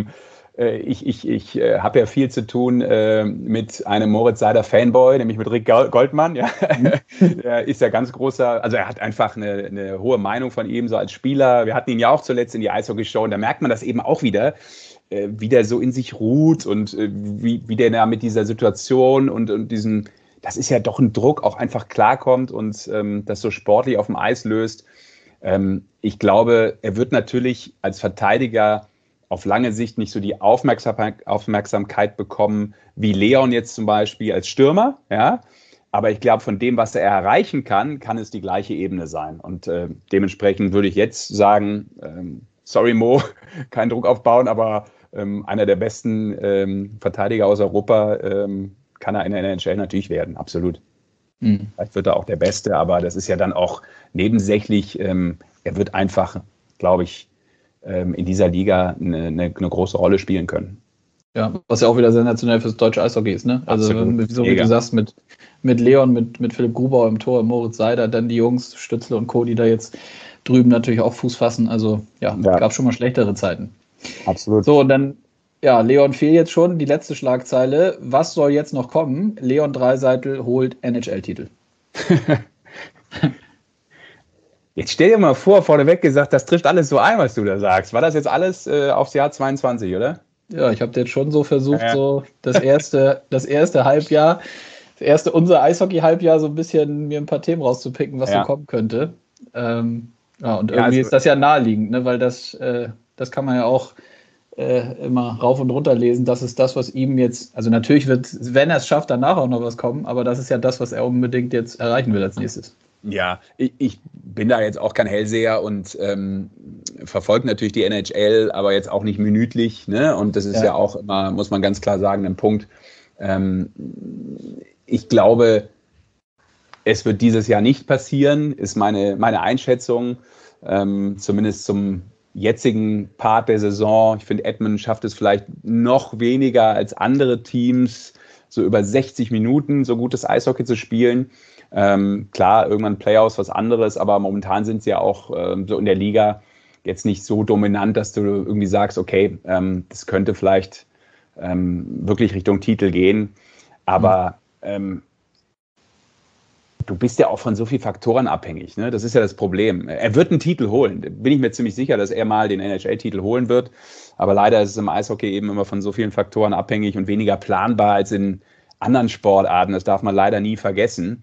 ich habe ja viel zu tun mit einem Moritz Seider Fanboy, nämlich mit Rick Goldmann. Ja. Er ist ja ganz großer, also er hat einfach eine hohe Meinung von ihm, so als Spieler. Wir hatten ihn ja auch zuletzt in die Eishockey-Show und da merkt man das eben auch wieder, wie der so in sich ruht und wie der da mit dieser Situation und diesen, das ist ja doch ein Druck, auch einfach klarkommt und das so sportlich auf dem Eis löst. Ich glaube, er wird natürlich als Verteidiger auf lange Sicht nicht so die Aufmerksamkeit bekommen, wie Leon jetzt zum Beispiel als Stürmer, ja. Aber ich glaube, von dem, was er erreichen kann, kann es die gleiche Ebene sein. Und dementsprechend würde ich jetzt sagen, sorry Mo, keinen Druck aufbauen, aber einer der besten Verteidiger aus Europa kann er in der NHL natürlich werden, absolut. Vielleicht wird er auch der Beste, aber das ist ja dann auch nebensächlich. Er wird einfach, glaube ich, in dieser Liga eine große Rolle spielen können. Ja, was ja auch wieder sensationell fürs deutsche Eishockey ist, ne? Also so wie du sagst, mit Leon, mit Philipp Grubauer im Tor, Moritz Seider, dann die Jungs, Stützle und Co., die da jetzt drüben natürlich auch Fuß fassen. Also gab schon mal schlechtere Zeiten. Absolut. So, und dann, Leon Fehl jetzt schon, die letzte Schlagzeile. Was soll jetzt noch kommen? Leon Draisaitl holt NHL-Titel. Jetzt stell dir mal vor, vorneweg gesagt, das trifft alles so ein, was du da sagst. War das jetzt alles aufs Jahr 22, oder? Ja, ich habe jetzt schon so versucht, so das erste Halbjahr, unser Eishockey-Halbjahr so ein bisschen mir ein paar Themen rauszupicken, was so kommen könnte. Ja, und irgendwie ist das ja naheliegend, ne? Weil das kann man ja auch immer rauf und runter lesen. Das ist das, was ihm jetzt, also natürlich wird, wenn er es schafft, danach auch noch was kommen, aber das ist ja das, was er unbedingt jetzt erreichen will als nächstes. Ja, ich bin da jetzt auch kein Hellseher und verfolge natürlich die NHL, aber jetzt auch nicht minütlich. Ne? Und das ist ja auch immer, muss man ganz klar sagen, ein Punkt. Ich glaube, es wird dieses Jahr nicht passieren, ist meine Einschätzung, zumindest zum jetzigen Part der Saison. Ich finde, Edmonton schafft es vielleicht noch weniger als andere Teams, so über 60 Minuten so gutes Eishockey zu spielen. Klar, irgendwann Playoffs was anderes, aber momentan sind sie ja auch so in der Liga jetzt nicht so dominant, dass du irgendwie sagst, okay, das könnte vielleicht wirklich Richtung Titel gehen. Aber du bist ja auch von so vielen Faktoren abhängig. Ne? Das ist ja das Problem. Er wird einen Titel holen. Da bin ich mir ziemlich sicher, dass er mal den NHL-Titel holen wird. Aber leider ist es im Eishockey eben immer von so vielen Faktoren abhängig und weniger planbar als in anderen Sportarten. Das darf man leider nie vergessen.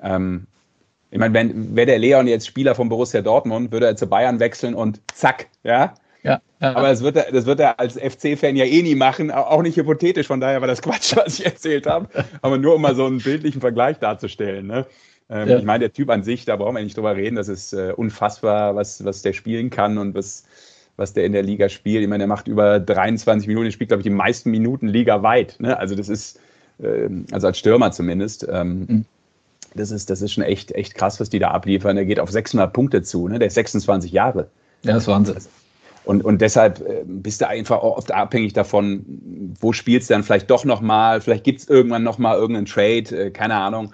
Ich meine, wäre der Leon jetzt Spieler von Borussia Dortmund, würde er zu Bayern wechseln und zack, ja. Ja. Aber das wird er als FC-Fan ja eh nie machen, auch nicht hypothetisch, von daher war das Quatsch, was ich erzählt habe. Aber nur um mal so einen bildlichen Vergleich darzustellen. Ne? Ich meine, der Typ an sich, da brauchen wir nicht drüber reden, das ist unfassbar, was der spielen kann und was der in der Liga spielt. Ich meine, der macht über 23 Minuten, der spielt, glaube ich, die meisten Minuten ligaweit. Ne? Also das ist, also als Stürmer zumindest, das ist schon echt krass, was die da abliefern. Der geht auf 600 Punkte zu, ne? Der ist 26 Jahre. Ja, das ist Wahnsinn. Und deshalb bist du einfach auch oft abhängig davon, wo spielst du dann vielleicht doch nochmal, vielleicht gibt es irgendwann nochmal irgendeinen Trade, keine Ahnung.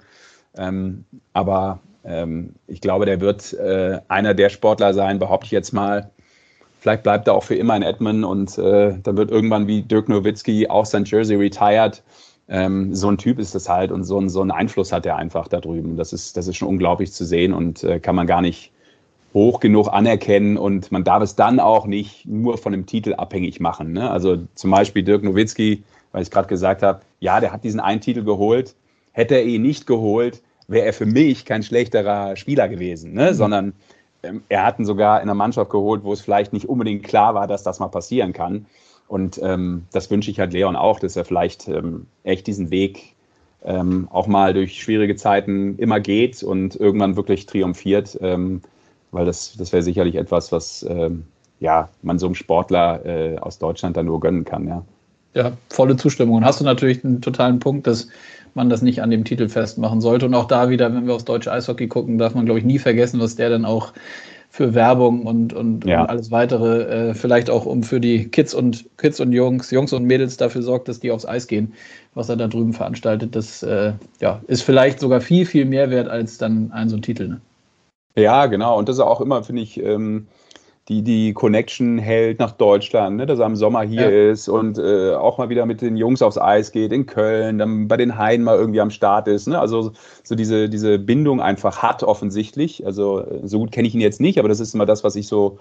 Aber ich glaube, der wird einer der Sportler sein, behaupte ich jetzt mal. Vielleicht bleibt er auch für immer in Edmonton und dann wird irgendwann wie Dirk Nowitzki auch sein Jersey retired. So ein Typ ist das halt und so einen Einfluss hat er einfach da drüben. Das ist schon unglaublich zu sehen und kann man gar nicht hoch genug anerkennen und man darf es dann auch nicht nur von dem Titel abhängig machen. Ne? Also zum Beispiel Dirk Nowitzki, weil ich gerade gesagt habe, ja, der hat diesen einen Titel geholt. Hätte er ihn nicht geholt, wäre er für mich kein schlechterer Spieler gewesen, ne? Sondern er hat ihn sogar in einer Mannschaft geholt, wo es vielleicht nicht unbedingt klar war, dass das mal passieren kann. Und das wünsche ich halt Leon auch, dass er vielleicht echt diesen Weg auch mal durch schwierige Zeiten immer geht und irgendwann wirklich triumphiert. Weil das wäre sicherlich etwas, was man so einem Sportler aus Deutschland dann nur gönnen kann. Ja. Ja, volle Zustimmung. Und hast du natürlich einen totalen Punkt, dass man das nicht an dem Titel festmachen sollte. Und auch da wieder, wenn wir aufs deutsche Eishockey gucken, darf man, glaube ich, nie vergessen, was der dann auch für Werbung und alles weitere, vielleicht auch für die Kids und Jungs und Mädels dafür sorgt, dass die aufs Eis gehen, was er da drüben veranstaltet. Das ist vielleicht sogar viel, viel mehr wert als dann so ein Titel. Ne? Ja, genau. Und das ist auch immer, finde ich, die Connection hält nach Deutschland, ne? Dass er im Sommer hier ist und auch mal wieder mit den Jungs aufs Eis geht, in Köln, dann bei den Haien mal irgendwie am Start ist. Ne? Also so diese Bindung einfach hat offensichtlich. Also so gut kenne ich ihn jetzt nicht, aber das ist immer das, was ich so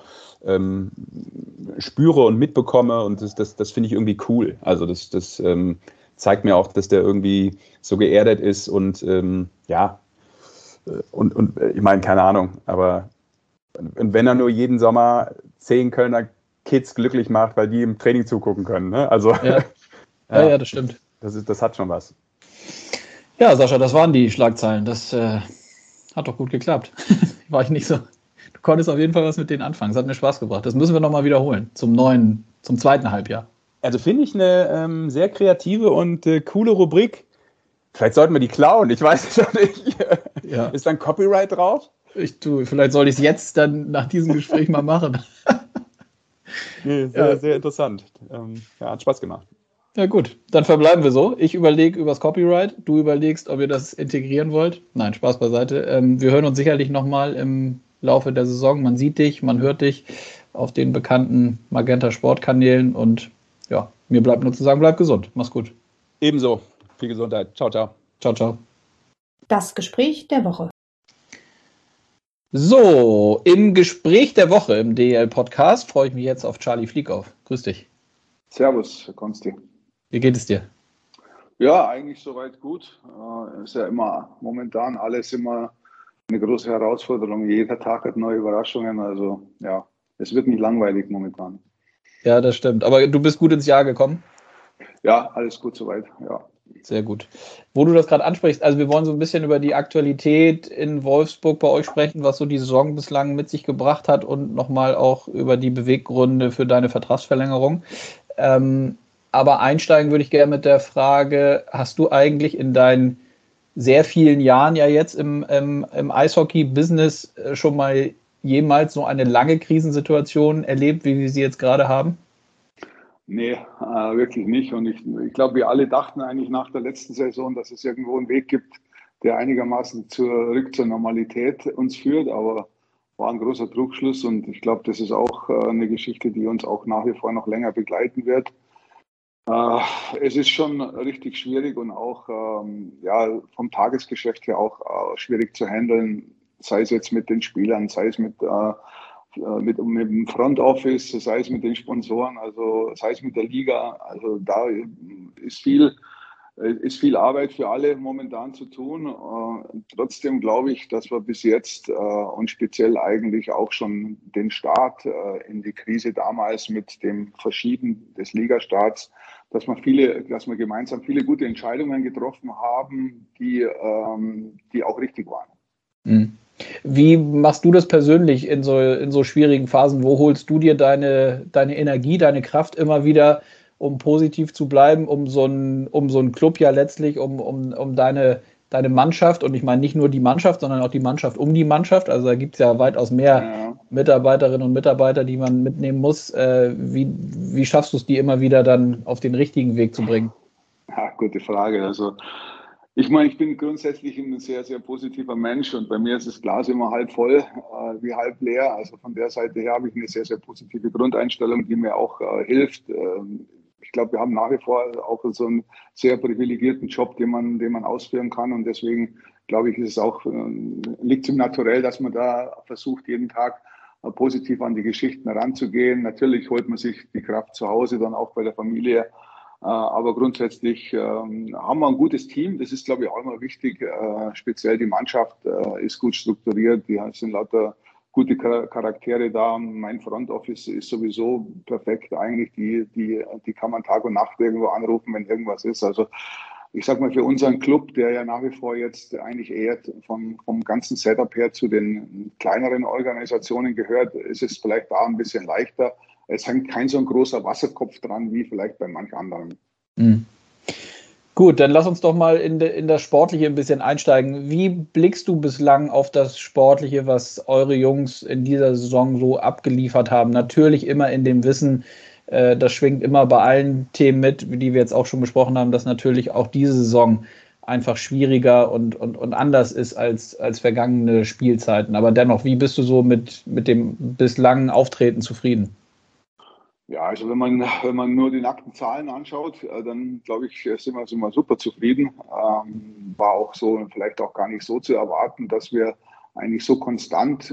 spüre und mitbekomme und das finde ich irgendwie cool. Also das zeigt mir auch, dass der irgendwie so geerdet ist und und ich meine, keine Ahnung, aber wenn er nur jeden Sommer 10 Kölner Kids glücklich macht, weil die im Training zugucken können. Ne? Also, ja, das stimmt. Das hat schon was. Ja, Sascha, das waren die Schlagzeilen. Das hat doch gut geklappt. War ich nicht so. Du konntest auf jeden Fall was mit denen anfangen. Es hat mir Spaß gebracht. Das müssen wir nochmal wiederholen zum zweiten Halbjahr. Also finde ich eine sehr kreative und coole Rubrik. Vielleicht sollten wir die klauen, ich weiß es noch nicht. Ja. Ist da ein Copyright drauf? Vielleicht sollte ich es jetzt dann nach diesem Gespräch mal machen. Nee, sehr interessant. Hat Spaß gemacht. Ja gut, dann verbleiben wir so. Ich überlege über das Copyright, du überlegst, ob ihr das integrieren wollt. Nein, Spaß beiseite. Wir hören uns sicherlich nochmal im Laufe der Saison. Man sieht dich, man hört dich auf den bekannten Magenta Sportkanälen und ja, mir bleibt nur zu sagen, bleib gesund. Mach's gut. Ebenso. Viel Gesundheit. Ciao, ciao. Ciao, ciao. Das Gespräch der Woche. So, im Gespräch der Woche im DEL-Podcast freue ich mich jetzt auf Charlie Fliekauf. Grüß dich. Servus, Herr Konsti. Wie geht es dir? Ja, eigentlich soweit gut. Ist ja immer momentan alles immer eine große Herausforderung. Jeder Tag hat neue Überraschungen. Also ja, es wird nicht langweilig momentan. Ja, das stimmt. Aber du bist gut ins Jahr gekommen? Ja, alles gut soweit, ja. Sehr gut. Wo du das gerade ansprichst, also wir wollen so ein bisschen über die Aktualität in Wolfsburg bei euch sprechen, was so die Saison bislang mit sich gebracht hat und nochmal auch über die Beweggründe für deine Vertragsverlängerung. Aber einsteigen würde ich gerne mit der Frage, hast du eigentlich in deinen sehr vielen Jahren ja jetzt im Eishockey-Business schon mal jemals so eine lange Krisensituation erlebt, wie wir sie jetzt gerade haben? Nee, wirklich nicht. Und ich glaube, wir alle dachten eigentlich nach der letzten Saison, dass es irgendwo einen Weg gibt, der einigermaßen zurück zur Normalität uns führt. Aber war ein großer Trugschluss. Und ich glaube, das ist auch eine Geschichte, die uns auch nach wie vor noch länger begleiten wird. Es ist schon richtig schwierig und auch ja, vom Tagesgeschäft her auch schwierig zu handeln, sei es jetzt mit den Spielern, sei es mit dem Front Office, sei es mit den Sponsoren, also sei es mit der Liga. Also da ist viel Arbeit für alle momentan zu tun. Trotzdem glaube ich, dass wir bis jetzt und speziell eigentlich auch schon den Start in die Krise damals mit dem Verschieben des Ligastarts, dass wir gemeinsam viele gute Entscheidungen getroffen haben, die auch richtig waren. Mhm. Wie machst du das persönlich in so schwierigen Phasen? Wo holst du dir deine Energie, deine Kraft immer wieder, um positiv zu bleiben, um so einen Club ja letztlich, um deine Mannschaft, und ich meine nicht nur die Mannschaft, sondern auch die Mannschaft um die Mannschaft. Also da gibt es ja weitaus mehr Mitarbeiterinnen und Mitarbeiter, die man mitnehmen muss. Wie schaffst du es, die immer wieder dann auf den richtigen Weg zu bringen? Ja, gute Frage. Also ich meine, ich bin grundsätzlich ein sehr, sehr positiver Mensch und bei mir ist das Glas immer halb voll wie halb leer. Also von der Seite her habe ich eine sehr, sehr positive Grundeinstellung, die mir auch hilft. Ich glaube, wir haben nach wie vor auch so einen sehr privilegierten Job, den man ausführen kann und deswegen glaube ich, ist es auch, liegt es im Naturell, dass man da versucht, jeden Tag positiv an die Geschichten heranzugehen. Natürlich holt man sich die Kraft zu Hause, dann auch bei der Familie. Aber grundsätzlich haben wir ein gutes Team. Das ist, glaube ich, auch immer wichtig. Speziell die Mannschaft ist gut strukturiert. Die sind lauter gute Charaktere da. Mein Front Office ist sowieso perfekt. Eigentlich, die kann man Tag und Nacht irgendwo anrufen, wenn irgendwas ist. Also ich sag mal, für unseren Club, der ja nach wie vor jetzt eigentlich eher vom ganzen Setup her zu den kleineren Organisationen gehört, ist es vielleicht da ein bisschen leichter. Es hängt kein so ein großer Wasserkopf dran, wie vielleicht bei manch anderen. Mhm. Gut, dann lass uns doch mal in das Sportliche ein bisschen einsteigen. Wie blickst du bislang auf das Sportliche, was eure Jungs in dieser Saison so abgeliefert haben? Natürlich immer in dem Wissen, das schwingt immer bei allen Themen mit, die wir jetzt auch schon besprochen haben, dass natürlich auch diese Saison einfach schwieriger und anders ist als vergangene Spielzeiten. Aber dennoch, wie bist du so mit dem bislangen Auftreten zufrieden? Ja, also wenn man nur die nackten Zahlen anschaut, dann glaube ich, sind wir super zufrieden. War auch so, vielleicht auch gar nicht so zu erwarten, dass wir eigentlich so konstant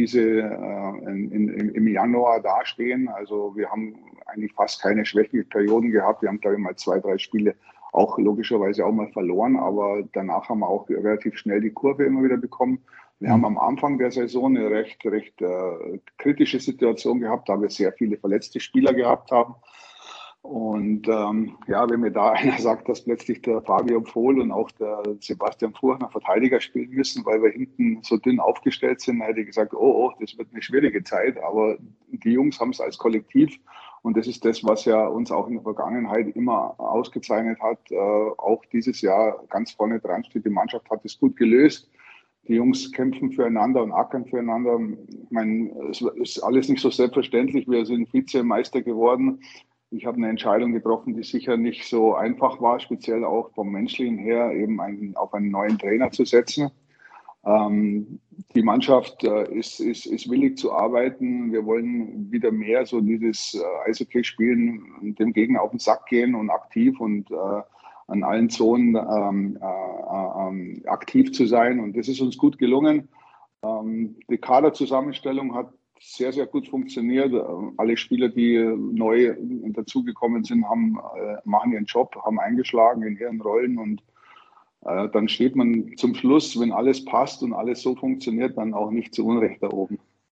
im Januar dastehen. Also wir haben eigentlich fast keine schwächlichen Perioden gehabt. Wir haben, glaube ich, mal 2, 3 Spiele auch logischerweise auch mal verloren, aber danach haben wir auch relativ schnell die Kurve immer wieder bekommen. Wir haben am Anfang der Saison eine recht kritische Situation gehabt, da wir sehr viele verletzte Spieler gehabt haben. Und ja, wenn mir da einer sagt, dass plötzlich der Fabio Pfohl und auch der Sebastian Furchner Verteidiger spielen müssen, weil wir hinten so dünn aufgestellt sind, dann hätte ich gesagt, oh, das wird eine schwierige Zeit. Aber die Jungs haben es als Kollektiv und das ist das, was ja uns auch in der Vergangenheit immer ausgezeichnet hat. Auch dieses Jahr ganz vorne dran steht, die Mannschaft hat es gut gelöst. Die Jungs kämpfen füreinander und ackern füreinander. Ich meine, es ist alles nicht so selbstverständlich. Wir sind Vizemeister geworden. Ich habe eine Entscheidung getroffen, die sicher nicht so einfach war, speziell auch vom Menschlichen her, eben auf einen neuen Trainer zu setzen. Die Mannschaft ist willig zu arbeiten. Wir wollen wieder mehr so dieses Eishockey spielen und dem Gegner auf den Sack gehen und aktiv und an allen Zonen aktiv zu sein. Und das ist uns gut gelungen. Die Kaderzusammenstellung hat sehr, sehr gut funktioniert. Alle Spieler, die neu dazugekommen sind, machen ihren Job, haben eingeschlagen in ihren Rollen und dann steht man zum Schluss, wenn alles passt und alles so funktioniert, dann auch nicht zu Unrecht da oben.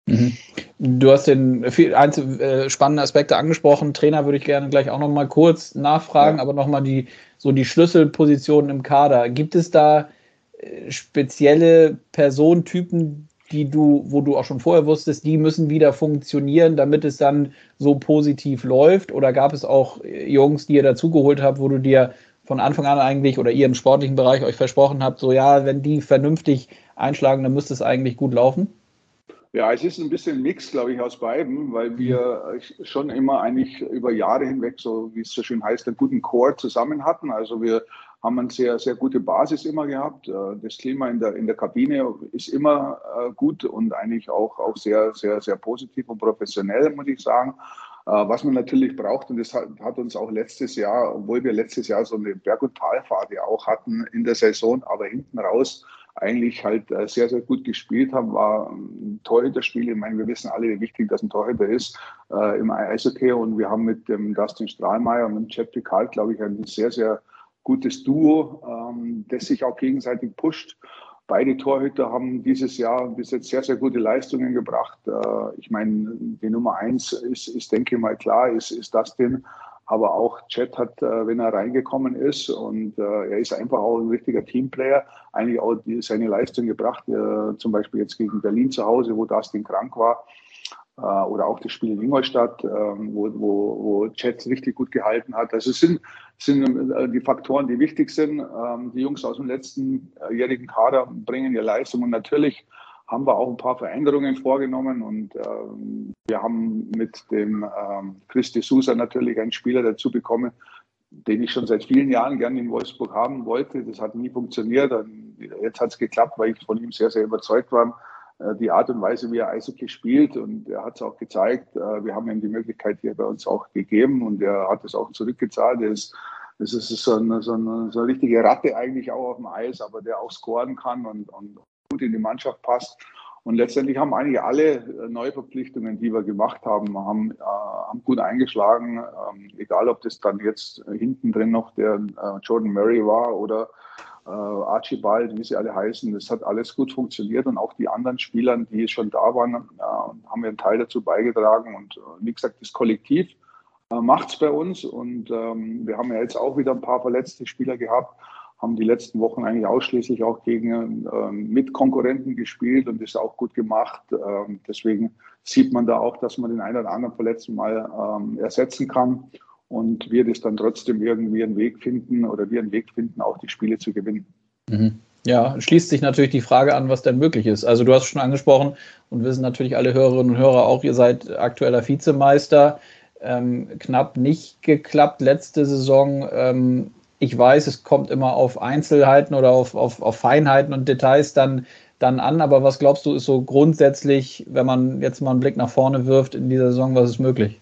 Du hast spannende Aspekte angesprochen. Trainer würde ich gerne gleich auch noch mal kurz nachfragen, aber noch mal die Schlüsselpositionen im Kader. Gibt es da spezielle Personentypen, wo du auch schon vorher wusstest, die müssen wieder funktionieren, damit es dann so positiv läuft? Oder gab es auch Jungs, die ihr dazugeholt habt, wo du dir von Anfang an eigentlich oder ihr im sportlichen Bereich euch versprochen habt, so ja, wenn die vernünftig einschlagen, dann müsste es eigentlich gut laufen? Ja, es ist ein bisschen ein Mix, glaube ich, aus beiden, weil wir schon immer eigentlich über Jahre hinweg, so wie es so schön heißt, einen guten Core zusammen hatten. Also wir haben eine sehr, sehr gute Basis immer gehabt. Das Klima in der Kabine ist immer gut und eigentlich auch sehr, sehr, sehr positiv und professionell, muss ich sagen. Was man natürlich braucht, und das hat uns auch letztes Jahr, obwohl wir letztes Jahr so eine Berg- und Talfahrt ja auch hatten in der Saison, aber hinten raus eigentlich halt sehr, sehr gut gespielt haben, war ein Torhüterspiel. Ich meine, wir wissen alle, wie wichtig das ein Torhüter ist im Eishockey. Und wir haben mit dem Dustin Strahlmeier und mit dem Chet Picard, glaube ich, ein sehr, sehr gutes Duo, das sich auch gegenseitig pusht. Beide Torhüter haben dieses Jahr bis jetzt sehr, sehr gute Leistungen gebracht. Ich meine, die Nummer 1 ist, denke ich mal, klar, ist Dustin. Aber auch Chet hat, wenn er reingekommen ist und er ist einfach auch ein richtiger Teamplayer, eigentlich auch seine Leistung gebracht, zum Beispiel jetzt gegen Berlin zu Hause, wo Dustin krank war, oder auch das Spiel in Ingolstadt, wo Chet richtig gut gehalten hat. Also es sind die Faktoren, die wichtig sind. Die Jungs aus dem letztenjährigen Kader bringen ihre Leistung und natürlich haben wir auch ein paar Veränderungen vorgenommen und wir haben mit dem Chris de Sousa natürlich einen Spieler dazu bekommen, den ich schon seit vielen Jahren gerne in Wolfsburg haben wollte. Das hat nie funktioniert. Jetzt hat es geklappt, weil ich von ihm sehr, sehr überzeugt war. Die Art und Weise, wie er Eishockey spielt und er hat es auch gezeigt. Wir haben ihm die Möglichkeit hier bei uns auch gegeben und er hat es auch zurückgezahlt. Das ist so eine richtige Ratte eigentlich auch auf dem Eis, aber der auch scoren kann und gut in die Mannschaft passt. Und letztendlich haben eigentlich alle Neuverpflichtungen, die wir gemacht haben, haben gut eingeschlagen. Egal, ob das dann jetzt hinten drin noch der Jordan Murray war oder Archibald, wie sie alle heißen. Das hat alles gut funktioniert. Und auch die anderen Spieler, die schon da waren, haben wir einen Teil dazu beigetragen. Und wie gesagt, das Kollektiv macht es bei uns. Und wir haben ja jetzt auch wieder ein paar verletzte Spieler gehabt, haben die letzten Wochen eigentlich ausschließlich auch gegen Mitkonkurrenten gespielt und ist auch gut gemacht. Deswegen sieht man da auch, dass man den einen oder anderen Verletzten mal ersetzen kann und wir das dann trotzdem irgendwie einen Weg finden auch die Spiele zu gewinnen. Ja, schließt sich natürlich die Frage an, was denn möglich ist. Also du hast schon angesprochen und wissen natürlich alle Hörerinnen und Hörer auch, ihr seid aktueller Vizemeister. Knapp nicht geklappt letzte Saison. Ich weiß, es kommt immer auf Einzelheiten oder auf Feinheiten und Details dann an, aber was glaubst du, ist so grundsätzlich, wenn man jetzt mal einen Blick nach vorne wirft in dieser Saison, was ist möglich?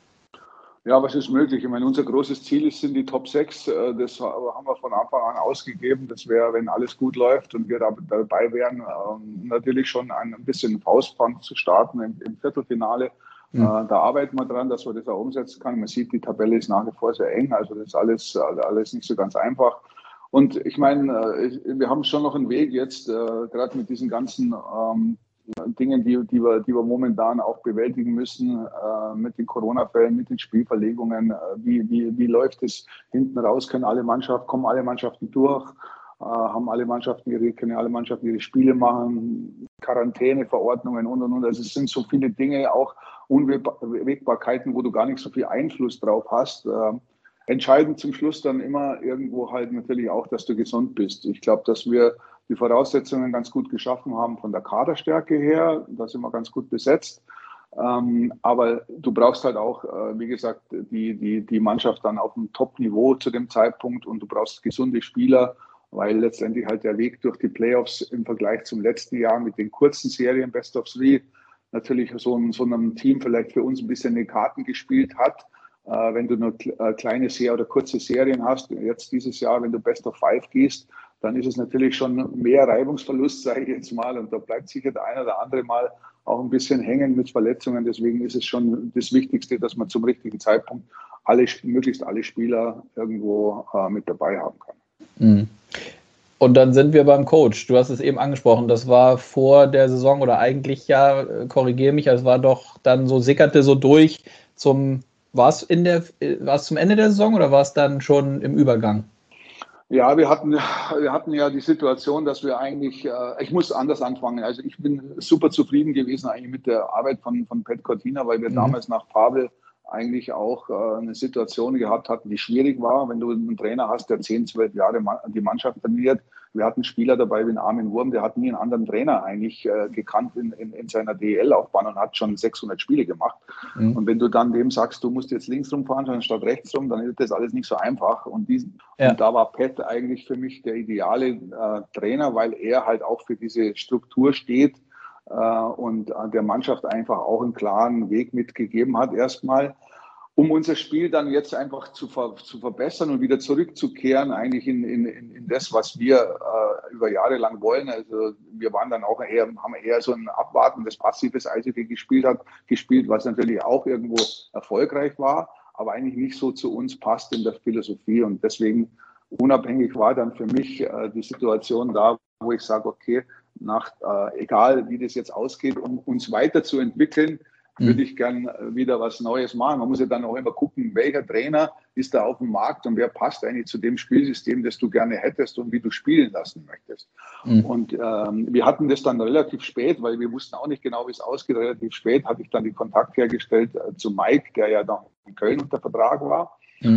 Ja, was ist möglich? Ich meine, unser großes Ziel sind die Top 6. Das haben wir von Anfang an ausgegeben. Das wäre, wenn alles gut läuft und wir dabei wären, natürlich schon ein bisschen Faustpfand zu starten im Viertelfinale. Da arbeiten wir dran, dass wir das auch umsetzen können. Man sieht, die Tabelle ist nach wie vor sehr eng, also das ist alles nicht so ganz einfach. Und ich meine, wir haben schon noch einen Weg jetzt, gerade mit diesen ganzen Dingen, die wir momentan auch bewältigen müssen, mit den Corona-Fällen, mit den Spielverlegungen. Wie läuft es hinten raus? Kommen alle Mannschaften durch? Können alle Mannschaften ihre Spiele machen? Quarantäneverordnungen und. Also es sind so viele Dinge, auch Unwägbarkeiten, wo du gar nicht so viel Einfluss drauf hast. Entscheidend zum Schluss dann immer irgendwo halt natürlich auch, dass du gesund bist. Ich glaube, dass wir die Voraussetzungen ganz gut geschaffen haben von der Kaderstärke her. Da sind wir ganz gut besetzt. Aber du brauchst halt auch, wie gesagt, die Mannschaft dann auf einem Top-Niveau zu dem Zeitpunkt und du brauchst gesunde Spieler, weil letztendlich halt der Weg durch die Playoffs im Vergleich zum letzten Jahr mit den kurzen Serien Best of Three natürlich so einem Team vielleicht für uns ein bisschen in die Karten gespielt hat. Wenn du nur kleine oder kurze Serien hast, jetzt dieses Jahr, wenn du Best of Five gehst, dann ist es natürlich schon mehr Reibungsverlust, sage ich jetzt mal. Und da bleibt sicher der eine oder andere Mal auch ein bisschen hängen mit Verletzungen. Deswegen ist es schon das Wichtigste, dass man zum richtigen Zeitpunkt möglichst alle Spieler irgendwo mit dabei haben kann. Und dann sind wir beim Coach. Du hast es eben angesprochen, das war vor der Saison oder eigentlich ja, korrigiere mich, es war doch dann so, sickerte so durch war es zum Ende der Saison oder war es dann schon im Übergang? Ja, wir hatten ja die Situation, dass wir eigentlich, ich muss anders anfangen. Also ich bin super zufrieden gewesen eigentlich mit der Arbeit von Pat Cortina, weil wir damals nach Pavel eigentlich auch eine Situation gehabt hatten, die schwierig war, wenn du einen Trainer hast, der 10, 12 Jahre die Mannschaft trainiert. Wir hatten Spieler dabei wie Armin Wurm, der hat nie einen anderen Trainer eigentlich gekannt in seiner DEL-Laufbahn und hat schon 600 Spiele gemacht. Und wenn du dann dem sagst, du musst jetzt links rumfahren anstatt rechts rum, dann ist das alles nicht so einfach. Und da war Pat eigentlich für mich der ideale Trainer, weil er halt auch für diese Struktur steht und der Mannschaft einfach auch einen klaren Weg mitgegeben hat erstmal, um unser Spiel dann jetzt einfach zu verbessern und wieder zurückzukehren eigentlich in das, was wir über Jahre lang wollen. Also wir waren dann auch haben eher so ein abwartendes, passives Eishockey gespielt, was natürlich auch irgendwo erfolgreich war, aber eigentlich nicht so zu uns passt in der Philosophie. Und deswegen unabhängig war dann für mich die Situation da, wo ich sage, okay, egal wie das jetzt ausgeht, um uns weiterzuentwickeln, würde ich gern wieder was Neues machen. Man muss ja dann auch immer gucken, welcher Trainer ist da auf dem Markt und wer passt eigentlich zu dem Spielsystem, das du gerne hättest und wie du spielen lassen möchtest. Und wir hatten das dann relativ spät, weil wir wussten auch nicht genau, wie es ausgeht. Relativ spät hatte ich dann den Kontakt hergestellt zu Mike, der ja noch in Köln unter Vertrag war.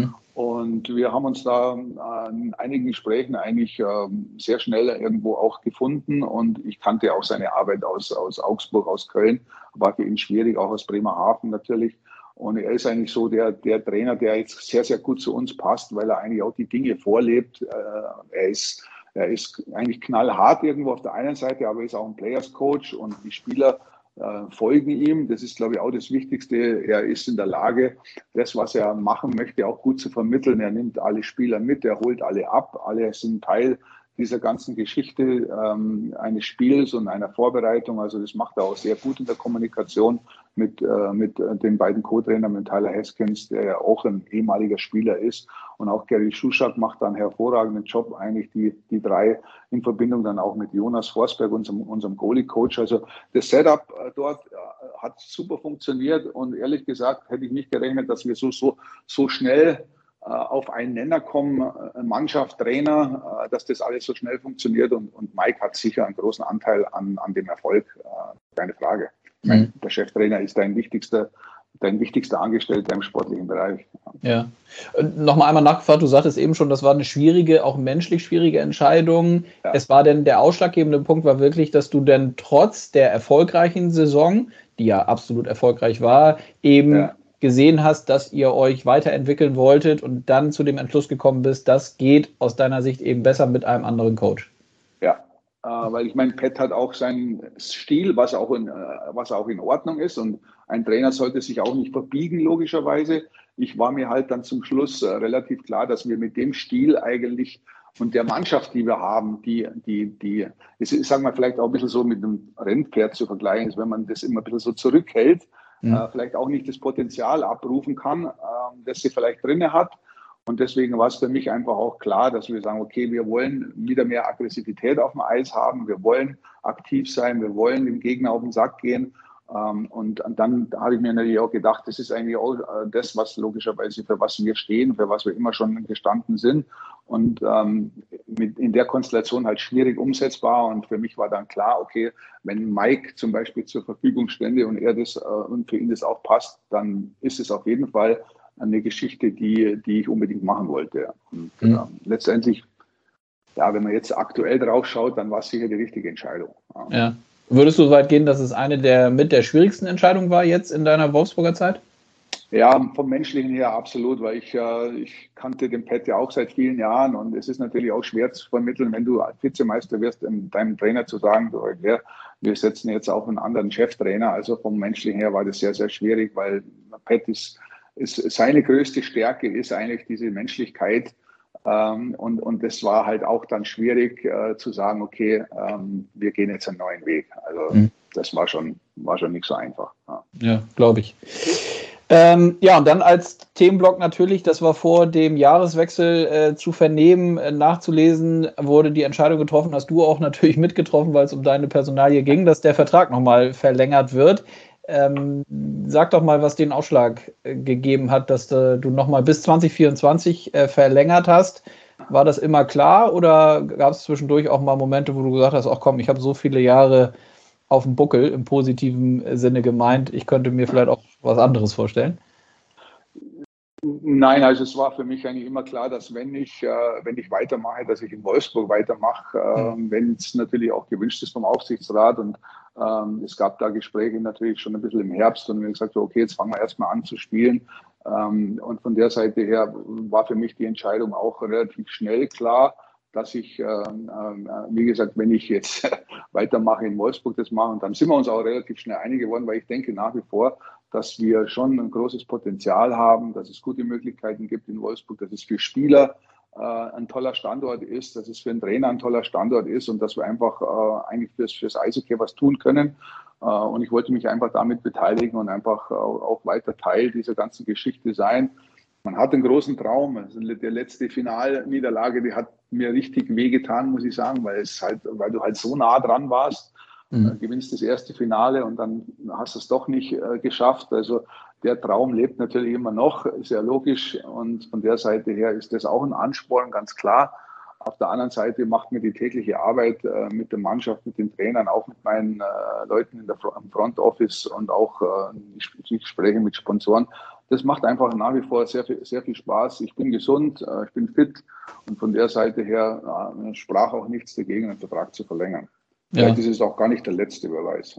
Und wir haben uns da in einigen Gesprächen eigentlich sehr schnell irgendwo auch gefunden. Und ich kannte auch seine Arbeit aus Augsburg, aus Köln. War für ihn schwierig, auch aus Bremerhaven natürlich. Und er ist eigentlich so der Trainer, der jetzt sehr, sehr gut zu uns passt, weil er eigentlich auch die Dinge vorlebt. Er ist eigentlich knallhart irgendwo auf der einen Seite, aber er ist auch ein Players Coach und die Spieler folgen ihm. Das ist, glaube ich, auch das Wichtigste. Er ist in der Lage, das, was er machen möchte, auch gut zu vermitteln. Er nimmt alle Spieler mit, er holt alle ab. Alle sind Teil dieser ganzen Geschichte eines Spiels und einer Vorbereitung. Also das macht er auch sehr gut in der Kommunikation mit den beiden Co-Trainern, mit Tyler Haskins, der ja auch ein ehemaliger Spieler ist. Und auch Gary Schuschak macht da einen hervorragenden Job, eigentlich die drei in Verbindung dann auch mit Jonas Forsberg, unserem Goalie-Coach. Also das Setup dort hat super funktioniert und ehrlich gesagt hätte ich nicht gerechnet, dass wir so schnell auf einen Nenner kommen, Mannschaft, Trainer, dass das alles so schnell funktioniert und Mike hat sicher einen großen Anteil an dem Erfolg, keine Frage. Ich meine, der Cheftrainer ist dein wichtigster Angestellter im sportlichen Bereich. Ja. Nochmal einmal nachgefragt, du sagtest eben schon, das war eine schwierige, auch menschlich schwierige Entscheidung. Ja. Es war denn der ausschlaggebende Punkt war wirklich, dass du denn trotz der erfolgreichen Saison, die ja absolut erfolgreich war, eben gesehen hast, dass ihr euch weiterentwickeln wolltet und dann zu dem Entschluss gekommen bist, das geht aus deiner Sicht eben besser mit einem anderen Coach. Ja, weil ich meine, Pat hat auch seinen Stil, was auch in Ordnung ist und ein Trainer sollte sich auch nicht verbiegen, logischerweise. Ich war mir halt dann zum Schluss relativ klar, dass wir mit dem Stil eigentlich und der Mannschaft, die wir haben, die ich sage mal, vielleicht auch ein bisschen so mit einem Rennpferd zu vergleichen ist, wenn man das immer ein bisschen so zurückhält, vielleicht auch nicht das Potenzial abrufen kann, das sie vielleicht drinne hat. Und deswegen war es für mich einfach auch klar, dass wir sagen, okay, wir wollen wieder mehr Aggressivität auf dem Eis haben, wir wollen aktiv sein, wir wollen dem Gegner auf den Sack gehen. Und dann habe ich mir natürlich auch gedacht, das ist eigentlich auch das, was logischerweise für was wir stehen, für was wir immer schon gestanden sind. Und in der Konstellation halt schwierig umsetzbar. Und für mich war dann klar, okay, wenn Mike zum Beispiel zur Verfügung stände und und für ihn das auch passt, dann ist es auf jeden Fall eine Geschichte, die ich unbedingt machen wollte. Und letztendlich, ja, wenn man jetzt aktuell drauf schaut, dann war es sicher die richtige Entscheidung. Ja. Würdest du so weit gehen, dass es eine der schwierigsten Entscheidungen war jetzt in deiner Wolfsburger Zeit? Ja, vom Menschlichen her absolut, weil ich kannte den Pat ja auch seit vielen Jahren und es ist natürlich auch schwer zu vermitteln, wenn du Vizemeister wirst, deinem Trainer zu sagen, wir setzen jetzt auch einen anderen Cheftrainer. Also vom Menschlichen her war das sehr, sehr schwierig, weil Pat ist seine größte Stärke ist eigentlich diese Menschlichkeit. Und das war halt auch dann schwierig zu sagen, okay, wir gehen jetzt einen neuen Weg. Also das war schon nicht so einfach. Ja, glaube ich. Ja, und dann als Themenblock natürlich, das war vor dem Jahreswechsel zu vernehmen, nachzulesen, wurde die Entscheidung getroffen, hast du auch natürlich mitgetroffen, weil es um deine Personalie ging, dass der Vertrag nochmal verlängert wird. Sag doch mal, was den Ausschlag gegeben hat, dass du nochmal bis 2024 verlängert hast. War das immer klar oder gab es zwischendurch auch mal Momente, wo du gesagt hast, ach komm, ich habe so viele Jahre auf dem Buckel im positiven Sinne gemeint, ich könnte mir vielleicht auch was anderes vorstellen? Nein, also es war für mich eigentlich immer klar, dass wenn ich weitermache, dass ich in Wolfsburg weitermache, wenn es natürlich auch gewünscht ist vom Aufsichtsrat. Und es gab da Gespräche natürlich schon ein bisschen im Herbst und wir haben gesagt, so, okay, jetzt fangen wir erstmal an zu spielen. Und von der Seite her war für mich die Entscheidung auch relativ schnell klar, dass ich, wie gesagt, wenn ich jetzt weitermache in Wolfsburg das mache, und dann sind wir uns auch relativ schnell einig geworden, weil ich denke nach wie vor, dass wir schon ein großes Potenzial haben, dass es gute Möglichkeiten gibt in Wolfsburg, dass es für Spieler ein toller Standort ist, dass es für einen Trainer ein toller Standort ist und dass wir einfach eigentlich fürs Eishockey was tun können. Und ich wollte mich einfach damit beteiligen und einfach auch weiter Teil dieser ganzen Geschichte sein. Man hat einen großen Traum. Also die letzte Finalniederlage, die hat mir richtig wehgetan, muss ich sagen, weil du halt so nah dran warst. Gewinnst das erste Finale und dann hast du es doch nicht geschafft. Also der Traum lebt natürlich immer noch, ist ja logisch. Und von der Seite her ist das auch ein Ansporn, ganz klar. Auf der anderen Seite macht mir die tägliche Arbeit mit der Mannschaft, mit den Trainern, auch mit meinen Leuten im Front Office und auch die Gespräche mit Sponsoren. Das macht einfach nach wie vor sehr viel Spaß. Ich bin gesund, ich bin fit und von der Seite her sprach auch nichts dagegen, einen Vertrag zu verlängern. Vielleicht ist es auch gar nicht der letzte, wer weiß.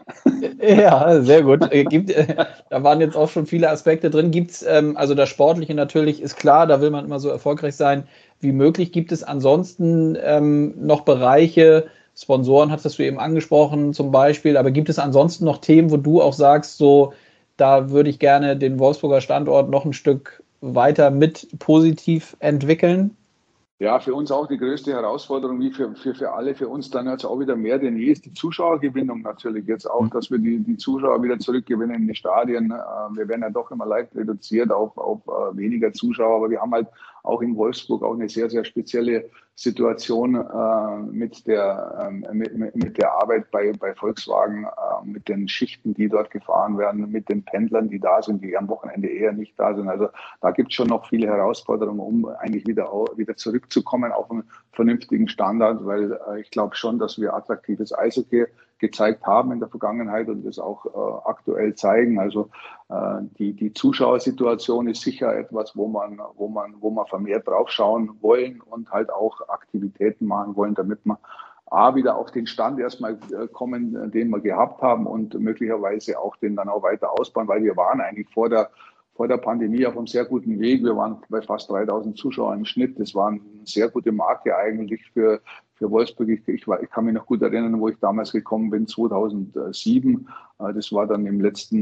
Ja, sehr gut. Da waren jetzt auch schon viele Aspekte drin. Gibt's, also das Sportliche natürlich ist klar, da will man immer so erfolgreich sein wie möglich. Gibt es ansonsten noch Bereiche, Sponsoren hattest du eben angesprochen zum Beispiel, aber gibt es ansonsten noch Themen, wo du auch sagst, so, da würde ich gerne den Wolfsburger Standort noch ein Stück weiter mit positiv entwickeln? Ja, für uns auch die größte Herausforderung, wie für alle, für uns dann jetzt auch wieder mehr denn je, ist die Zuschauergewinnung natürlich jetzt auch, dass wir die Zuschauer wieder zurückgewinnen in die Stadien. Wir werden ja doch immer leicht reduziert auf weniger Zuschauer, aber wir haben halt auch in Wolfsburg auch eine sehr, sehr spezielle Situation mit der Arbeit bei Volkswagen, mit den Schichten, die dort gefahren werden, mit den Pendlern, die da sind, die am Wochenende eher nicht da sind. Also da gibt es schon noch viele Herausforderungen, um eigentlich wieder zurückzukommen auf einen vernünftigen Standard, weil ich glaube schon, dass wir attraktives Eishockey gezeigt haben in der Vergangenheit und das auch aktuell zeigen. Also die Zuschauersituation ist sicher etwas, wo man vermehrt drauf schauen wollen und halt auch Aktivitäten machen wollen, damit wir wieder auf den Stand erstmal kommen, den wir gehabt haben und möglicherweise auch den dann auch weiter ausbauen, weil wir waren eigentlich vor der Pandemie auf einem sehr guten Weg. Wir waren bei fast 3000 Zuschauern im Schnitt. Das war eine sehr gute Marke eigentlich für Wolfsburg. Ich kann mich noch gut erinnern, wo ich damals gekommen bin, 2007. Das war dann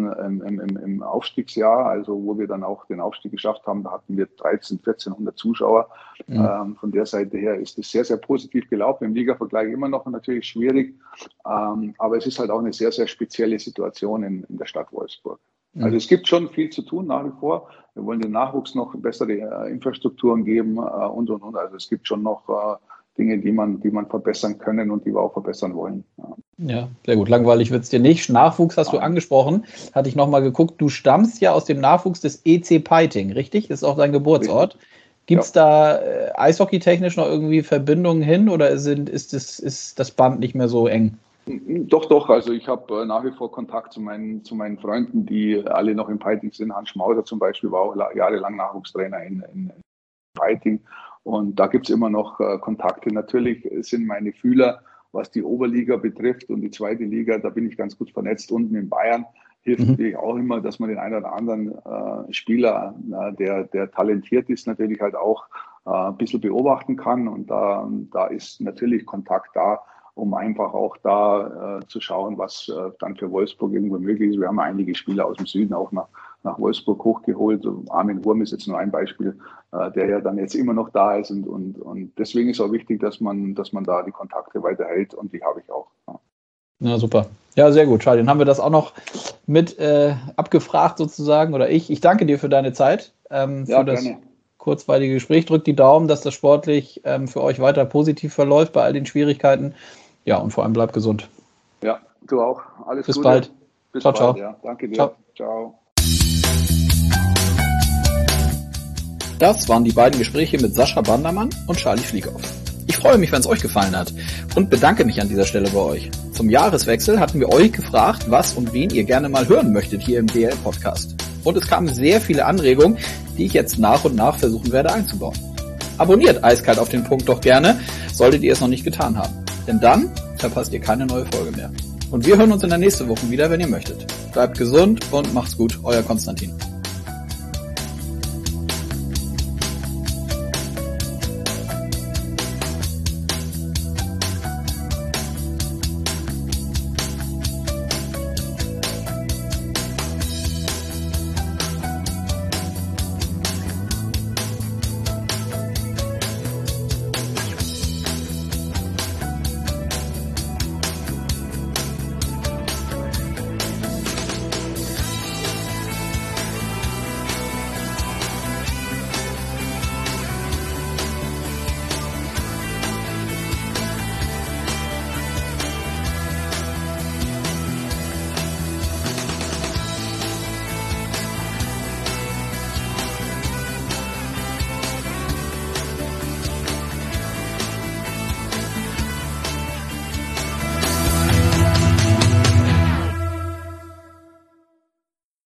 im Aufstiegsjahr, also wo wir dann auch den Aufstieg geschafft haben. Da hatten wir 1400 Zuschauer. Von der Seite her ist es sehr, sehr positiv gelaufen. Im Liga-Vergleich immer noch natürlich schwierig. Aber es ist halt auch eine sehr, sehr spezielle Situation in der Stadt Wolfsburg. Also es gibt schon viel zu tun nach wie vor. Wir wollen dem Nachwuchs noch bessere Infrastrukturen geben und. Also es gibt schon noch Dinge, die man verbessern können und die wir auch verbessern wollen. Ja, sehr gut. Langweilig wird es dir nicht. Nachwuchs hast du angesprochen. Hatte ich nochmal geguckt. Du stammst ja aus dem Nachwuchs des EC Peiting, richtig? Das ist auch dein Geburtsort. Gibt es da eishockeytechnisch noch irgendwie Verbindungen hin oder ist das Band nicht mehr so eng? Doch. Also ich habe nach wie vor Kontakt zu meinen Freunden, die alle noch in Peiting sind. Hans Schmauser zum Beispiel war auch jahrelang Nachwuchstrainer in Peiting. Und da gibt es immer noch Kontakte. Natürlich sind meine Fühler, was die Oberliga betrifft und die zweite Liga, da bin ich ganz gut vernetzt. Unten in Bayern hilft natürlich auch immer, dass man den einen oder anderen Spieler, der talentiert ist, natürlich halt auch ein bisschen beobachten kann. Und da ist natürlich Kontakt da, um einfach auch da zu schauen, was dann für Wolfsburg irgendwo möglich ist. Wir haben einige Spieler aus dem Süden auch nach Wolfsburg hochgeholt. Armin Wurm ist jetzt nur ein Beispiel, der ja dann jetzt immer noch da ist. Und deswegen ist auch wichtig, dass man da die Kontakte weiterhält und die habe ich auch. Ja. Na super. Ja, sehr gut, Charlie. Dann haben wir das auch noch mit abgefragt sozusagen, oder ich. Ich danke dir für deine Zeit, für das kurzweilige Gespräch. Drückt die Daumen, dass das sportlich für euch weiter positiv verläuft bei all den Schwierigkeiten. Ja, und vor allem bleibt gesund. Ja, du auch. Alles Bis Gute. Bald. Bis ciao, bald. ciao. Ja. Danke dir. Ciao. Ciao. Das waren die beiden Gespräche mit Sascha Bandermann und Charlie Flieghoff. Ich freue mich, wenn es euch gefallen hat und bedanke mich an dieser Stelle bei euch. Zum Jahreswechsel hatten wir euch gefragt, was und wen ihr gerne mal hören möchtet hier im DL-Podcast. Und es kamen sehr viele Anregungen, die ich jetzt nach und nach versuchen werde einzubauen. Abonniert Eiskalt auf den Punkt doch gerne, solltet ihr es noch nicht getan haben. Denn dann verpasst ihr keine neue Folge mehr. Und wir hören uns in der nächsten Woche wieder, wenn ihr möchtet. Bleibt gesund und macht's gut, euer Konstantin.